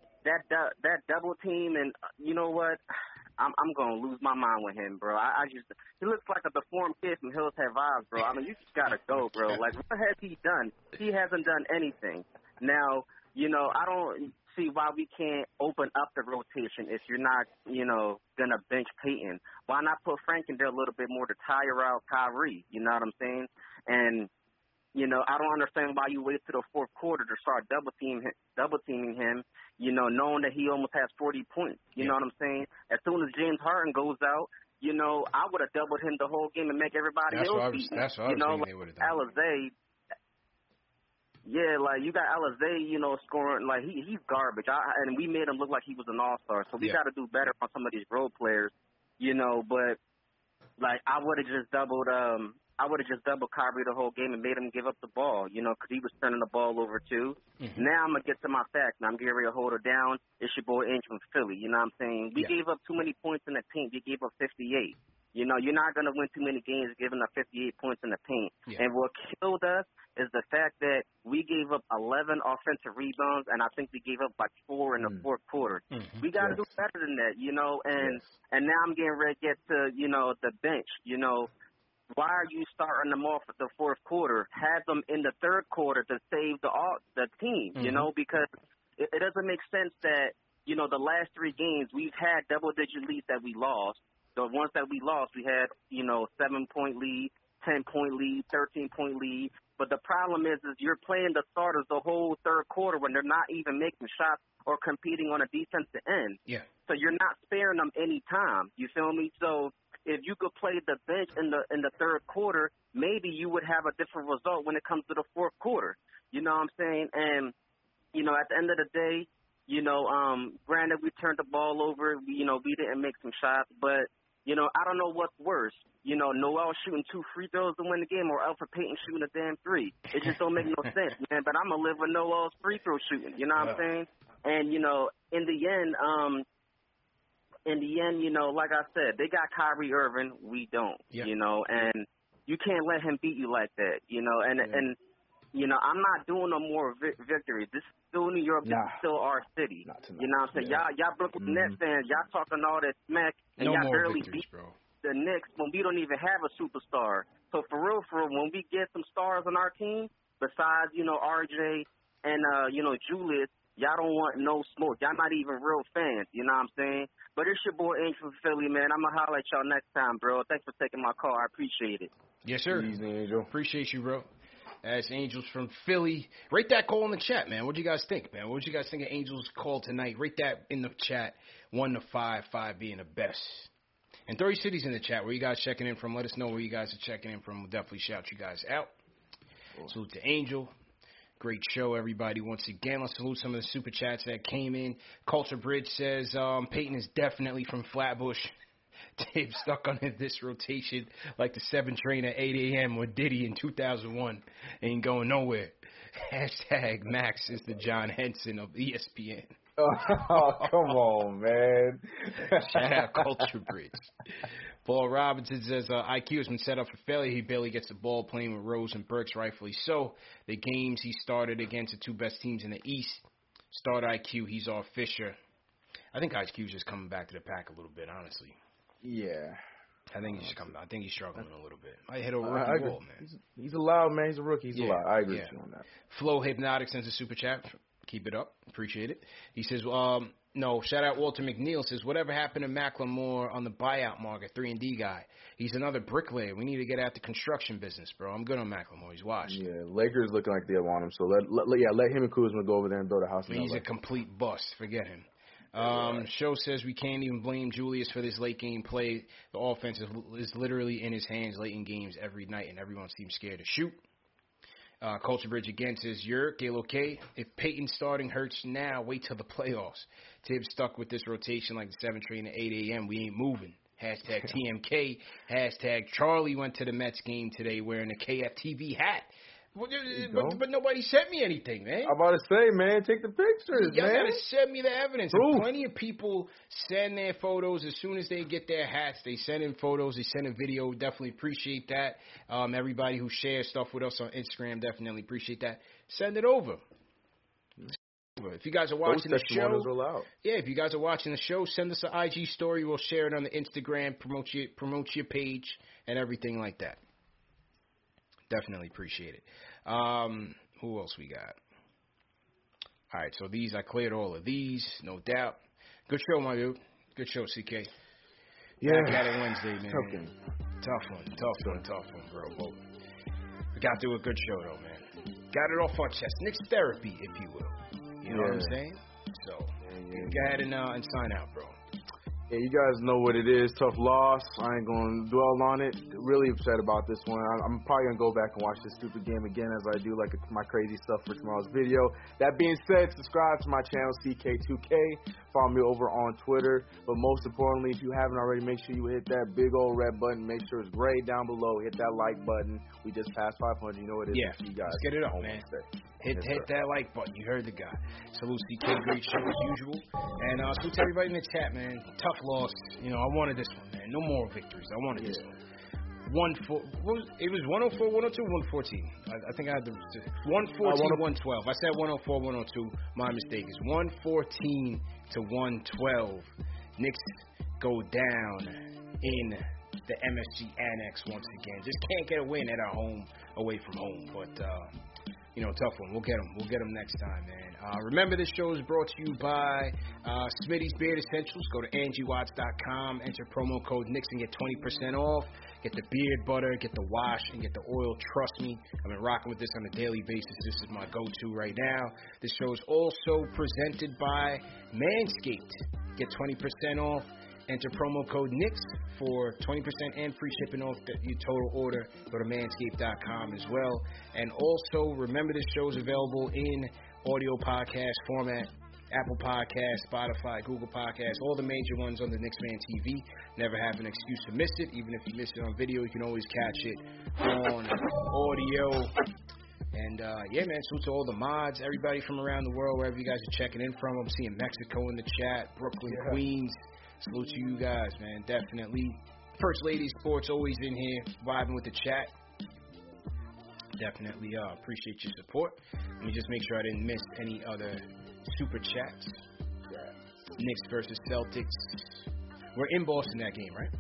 double team, and you know what? I'm gonna lose my mind with him, bro. He looks like a deformed kid from Hills Have Eyes, bro. I mean, you just gotta go, bro. Like, what has he done? He hasn't done anything. Now, you know, I don't see why we can't open up the rotation if you're not, you know, gonna bench Payton. Why not put Frank in there a little bit more to tire out Kyrie? You know what I'm saying? And you know, I don't understand why you wait to the fourth quarter to start double teaming him, you know, knowing that he almost has 40 points. You know what I'm saying? As soon as James Harden goes out, you know, I would have doubled him the whole game and make everybody else beat him. That's what I was thinking they would have done. Alizé, yeah, like you got Alizé, you know, scoring like he's garbage. And we made him look like he was an all-star. So we got to do better on some of these role players, you know. But like I would have just doubled Kyrie the whole game and made him give up the ball, you know, because he was turning the ball over too. Mm-hmm. Now I'm gonna get to my facts. Now I'm getting ready to hold it down. It's your boy Inge from Philly. You know what I'm saying? We gave up too many points in the paint. We gave up 58. You know, you're not gonna win too many games giving up 58 points in the paint. Yeah. And what killed us is the fact that we gave up 11 offensive rebounds, and I think we gave up like 4 in the fourth quarter. Mm-hmm. We got to do better than that, you know. And now I'm getting ready to get to, you know, the bench. You know, why are you starting them off at the fourth quarter? Have them in the third quarter to save the team, you know, because it doesn't make sense that, you know, the last 3 games we've had double-digit leads that we lost. The ones that we lost, we had, you know, 7-point lead, 10-point lead, 13-point lead. But the problem is you're playing the starters the whole third quarter when they're not even making shots or competing on a defensive end. Yeah. So you're not sparing them any time. You feel me? So if you could play the bench in the third quarter, maybe you would have a different result when it comes to the fourth quarter. You know what I'm saying? And, you know, at the end of the day, you know, granted we turned the ball over. You know, we didn't make some shots, but you know, I don't know what's worse. You know, Noel shooting 2 free throws to win the game or Elfrid Payton shooting a damn 3. It just don't make no sense, man. But I'm going to live with Noel's free throw shooting. You know what I'm saying? And, you know, in the end, you know, like I said, they got Kyrie Irving. We don't, you know, and you can't let him beat you like that, you know. And you know, I'm not doing no more victories. This is still New York. This is still our city. You know what I'm saying? Y'all Brooklyn Nets fans, y'all talking all that smack, and No y'all more barely victories, beat bro. the Knicks when we don't even have a superstar. So for real, when we get some stars on our team, besides, you know, RJ and, you know, Julius, y'all don't want no smoke. Y'all not even real fans. You know what I'm saying? But it's your boy Inge from Philly, man. I'm going to holler at y'all next time, bro. Thanks for taking my call. I appreciate it. Yes, sir. Easy, Angel. Appreciate you, bro. That's Angels from Philly. Rate that call in the chat, man. What do you guys think, man? What do you guys think of Angels' call tonight? Rate that in the chat, 1 to 5, 5 being the best. And throw your cities in the chat. Where you guys checking in from? Let us know where you guys are checking in from. We'll definitely shout you guys out. Salute to Angel. Great show, everybody. Once again, let's salute some of the super chats that came in. Culture Bridge says Peyton is definitely from Flatbush. Dave stuck on this rotation like the 7 train at 8 a.m. with Diddy in 2001. Ain't going nowhere. Hashtag Max is the John Henson of ESPN. Oh, come on, man. Shout out Culture Bridge. Paul Robinson says IQ has been set up for failure. He barely gets the ball playing with Rose and Burks, rightfully so. The games he started against the 2 best teams in the East. Start IQ, he's off Fisher. I think IQ's just coming back to the pack a little bit, honestly. Yeah. I think he's struggling a little bit. I hit a rookie wall, man. He's allowed, man. He's a rookie. He's allowed. I agree with you on that. Flow Hypnotic sends a super chat. Keep it up. Appreciate it. He says, no, shout out Walter McNeil. Says, whatever happened to Macklemore on the buyout market, 3&D guy? He's another bricklayer. We need to get out the construction business, bro. I'm good on Macklemore. He's washed. Yeah, Lakers looking like they want him. So let him and Kuzma go over there and build a house. He's a complete bust. Forget him. Show says we can't even blame Julius for this late game play. The offense is literally in his hands late in games every night, and everyone seems scared to shoot. Culture Bridge again says, Yerk, Galo K. If Peyton starting hurts now, wait till the playoffs. Tibbs stuck with this rotation like the 7 train at 8 a.m. We ain't moving. Hashtag TMK. Hashtag Charlie went to the Mets game today wearing a KFTV hat. But nobody sent me anything, man. I'm about to say, man, take the pictures, Y'all man. gotta send me the evidence. Proof. And plenty of people send their photos as soon as they get their hats. They send in photos. They send a video. Definitely appreciate that. Everybody who shares stuff with us on Instagram, definitely appreciate that. Send it over. If you guys are watching the show, if you guys are watching the show, send us an IG story. We'll share it on the Instagram, promote your page, and everything like that. Definitely appreciate it. Who else we got? All right, so I cleared all of these, no doubt. Good show, my dude. Good show, CK. Yeah. Back at it Wednesday, man. Okay. Tough one, bro. But we got through a good show, though, man. Got it off our chest. Nick's therapy, if you will. You know what I'm saying? So, go ahead and sign out, bro. Yeah, you guys know what it is. Tough loss. I ain't going to dwell on it. Really upset about this one. I'm probably going to go back and watch this stupid game again as I do like my crazy stuff for tomorrow's video. That being said, subscribe to my channel, CK2K. Follow me over on Twitter. But most importantly, if you haven't already, make sure you hit that big old red button. Make sure it's gray down below. Hit that like button. We just passed 500. You know what it is. Yeah, you guys. let's get it up, man. Hit that like button. You heard the guy. Salute CK, great show as usual. And salute to everybody in the chat, man. Tough loss. You know, I wanted this one, man. No more victories. I wanted this one. It was 104, 102, 114. I think I had the 114, 112. I said 104, 102. My mistake. It's 114 to 112. Knicks go down in the MSG Annex once again. Just can't get a win at our home, away from home. But tough one. We'll get them next time, man. Remember, this show is brought to you by Smitty's Beard Essentials. Go to AngieWatts.com, enter promo code Knicks and get 20% off. Get the beard butter, get the wash, and get the oil. Trust me, I've been rocking with this on a daily basis. This is my go-to right now. This show is also presented by Manscaped. Get 20% off. Enter promo code Knicks for 20% and free shipping off your total order. Go to manscaped.com as well. And also, remember, this show is available in audio podcast format. Apple Podcasts, Spotify, Google Podcasts, all the major ones on the Knicks Fan TV. Never have an excuse to miss it. Even if you miss it on video, you can always catch it on audio. And, man, salute to all the mods, everybody from around the world, wherever you guys are checking in from. I'm seeing Mexico in the chat, Brooklyn, Queens. Salute to you guys, man. Definitely. First Lady Sports always in here, vibing with the chat. Definitely appreciate your support. Let me just make sure I didn't miss any other super chats. Knicks versus Celtics. We're in Boston that game, right?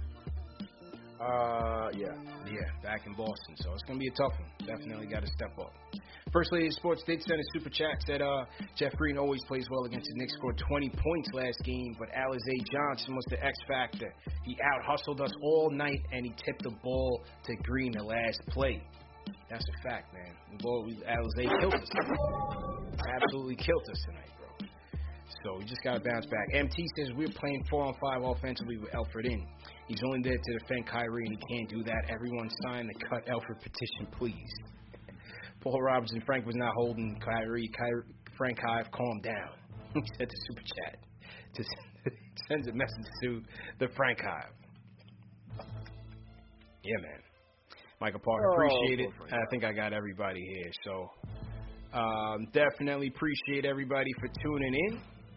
Yeah, back in Boston. So it's going to be a tough one. Definitely got to step up. First Lady of Sports did send a super chat. Said Jeff Green always plays well against the Knicks. Scored 20 points last game, but Alize Johnson was the X factor. He out-hustled us all night, and he tipped the ball to Green the last play. That's a fact, man. Alize killed us tonight. Absolutely killed us tonight, bro. So we just got to bounce back. MT says we're playing 4-on-5 offensively with Elfrid in. He's only there to defend Kyrie, and he can't do that. Everyone sign the cut Elfrid petition, please. Paul Robinson, Frank was not holding Kyrie. Frank Hive, calm down. He said the super chat. Just sends a message to the Frank Hive. Yeah, man. Michael Parker, appreciate it. I think I got everybody here. So definitely appreciate everybody for tuning in.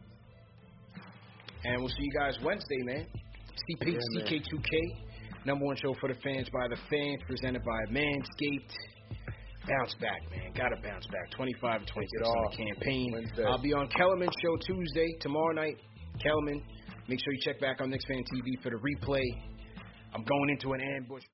And we'll see you guys Wednesday, man. CK2K, number one show for the fans by the fans, presented by Manscaped. Bounce back, man. Gotta bounce back. 25 and 26 on the campaign. Wednesday. I'll be on Kellerman Show Tuesday, tomorrow night. Kellerman. Make sure you check back on Knicks Fan TV for the replay. I'm going into an ambush.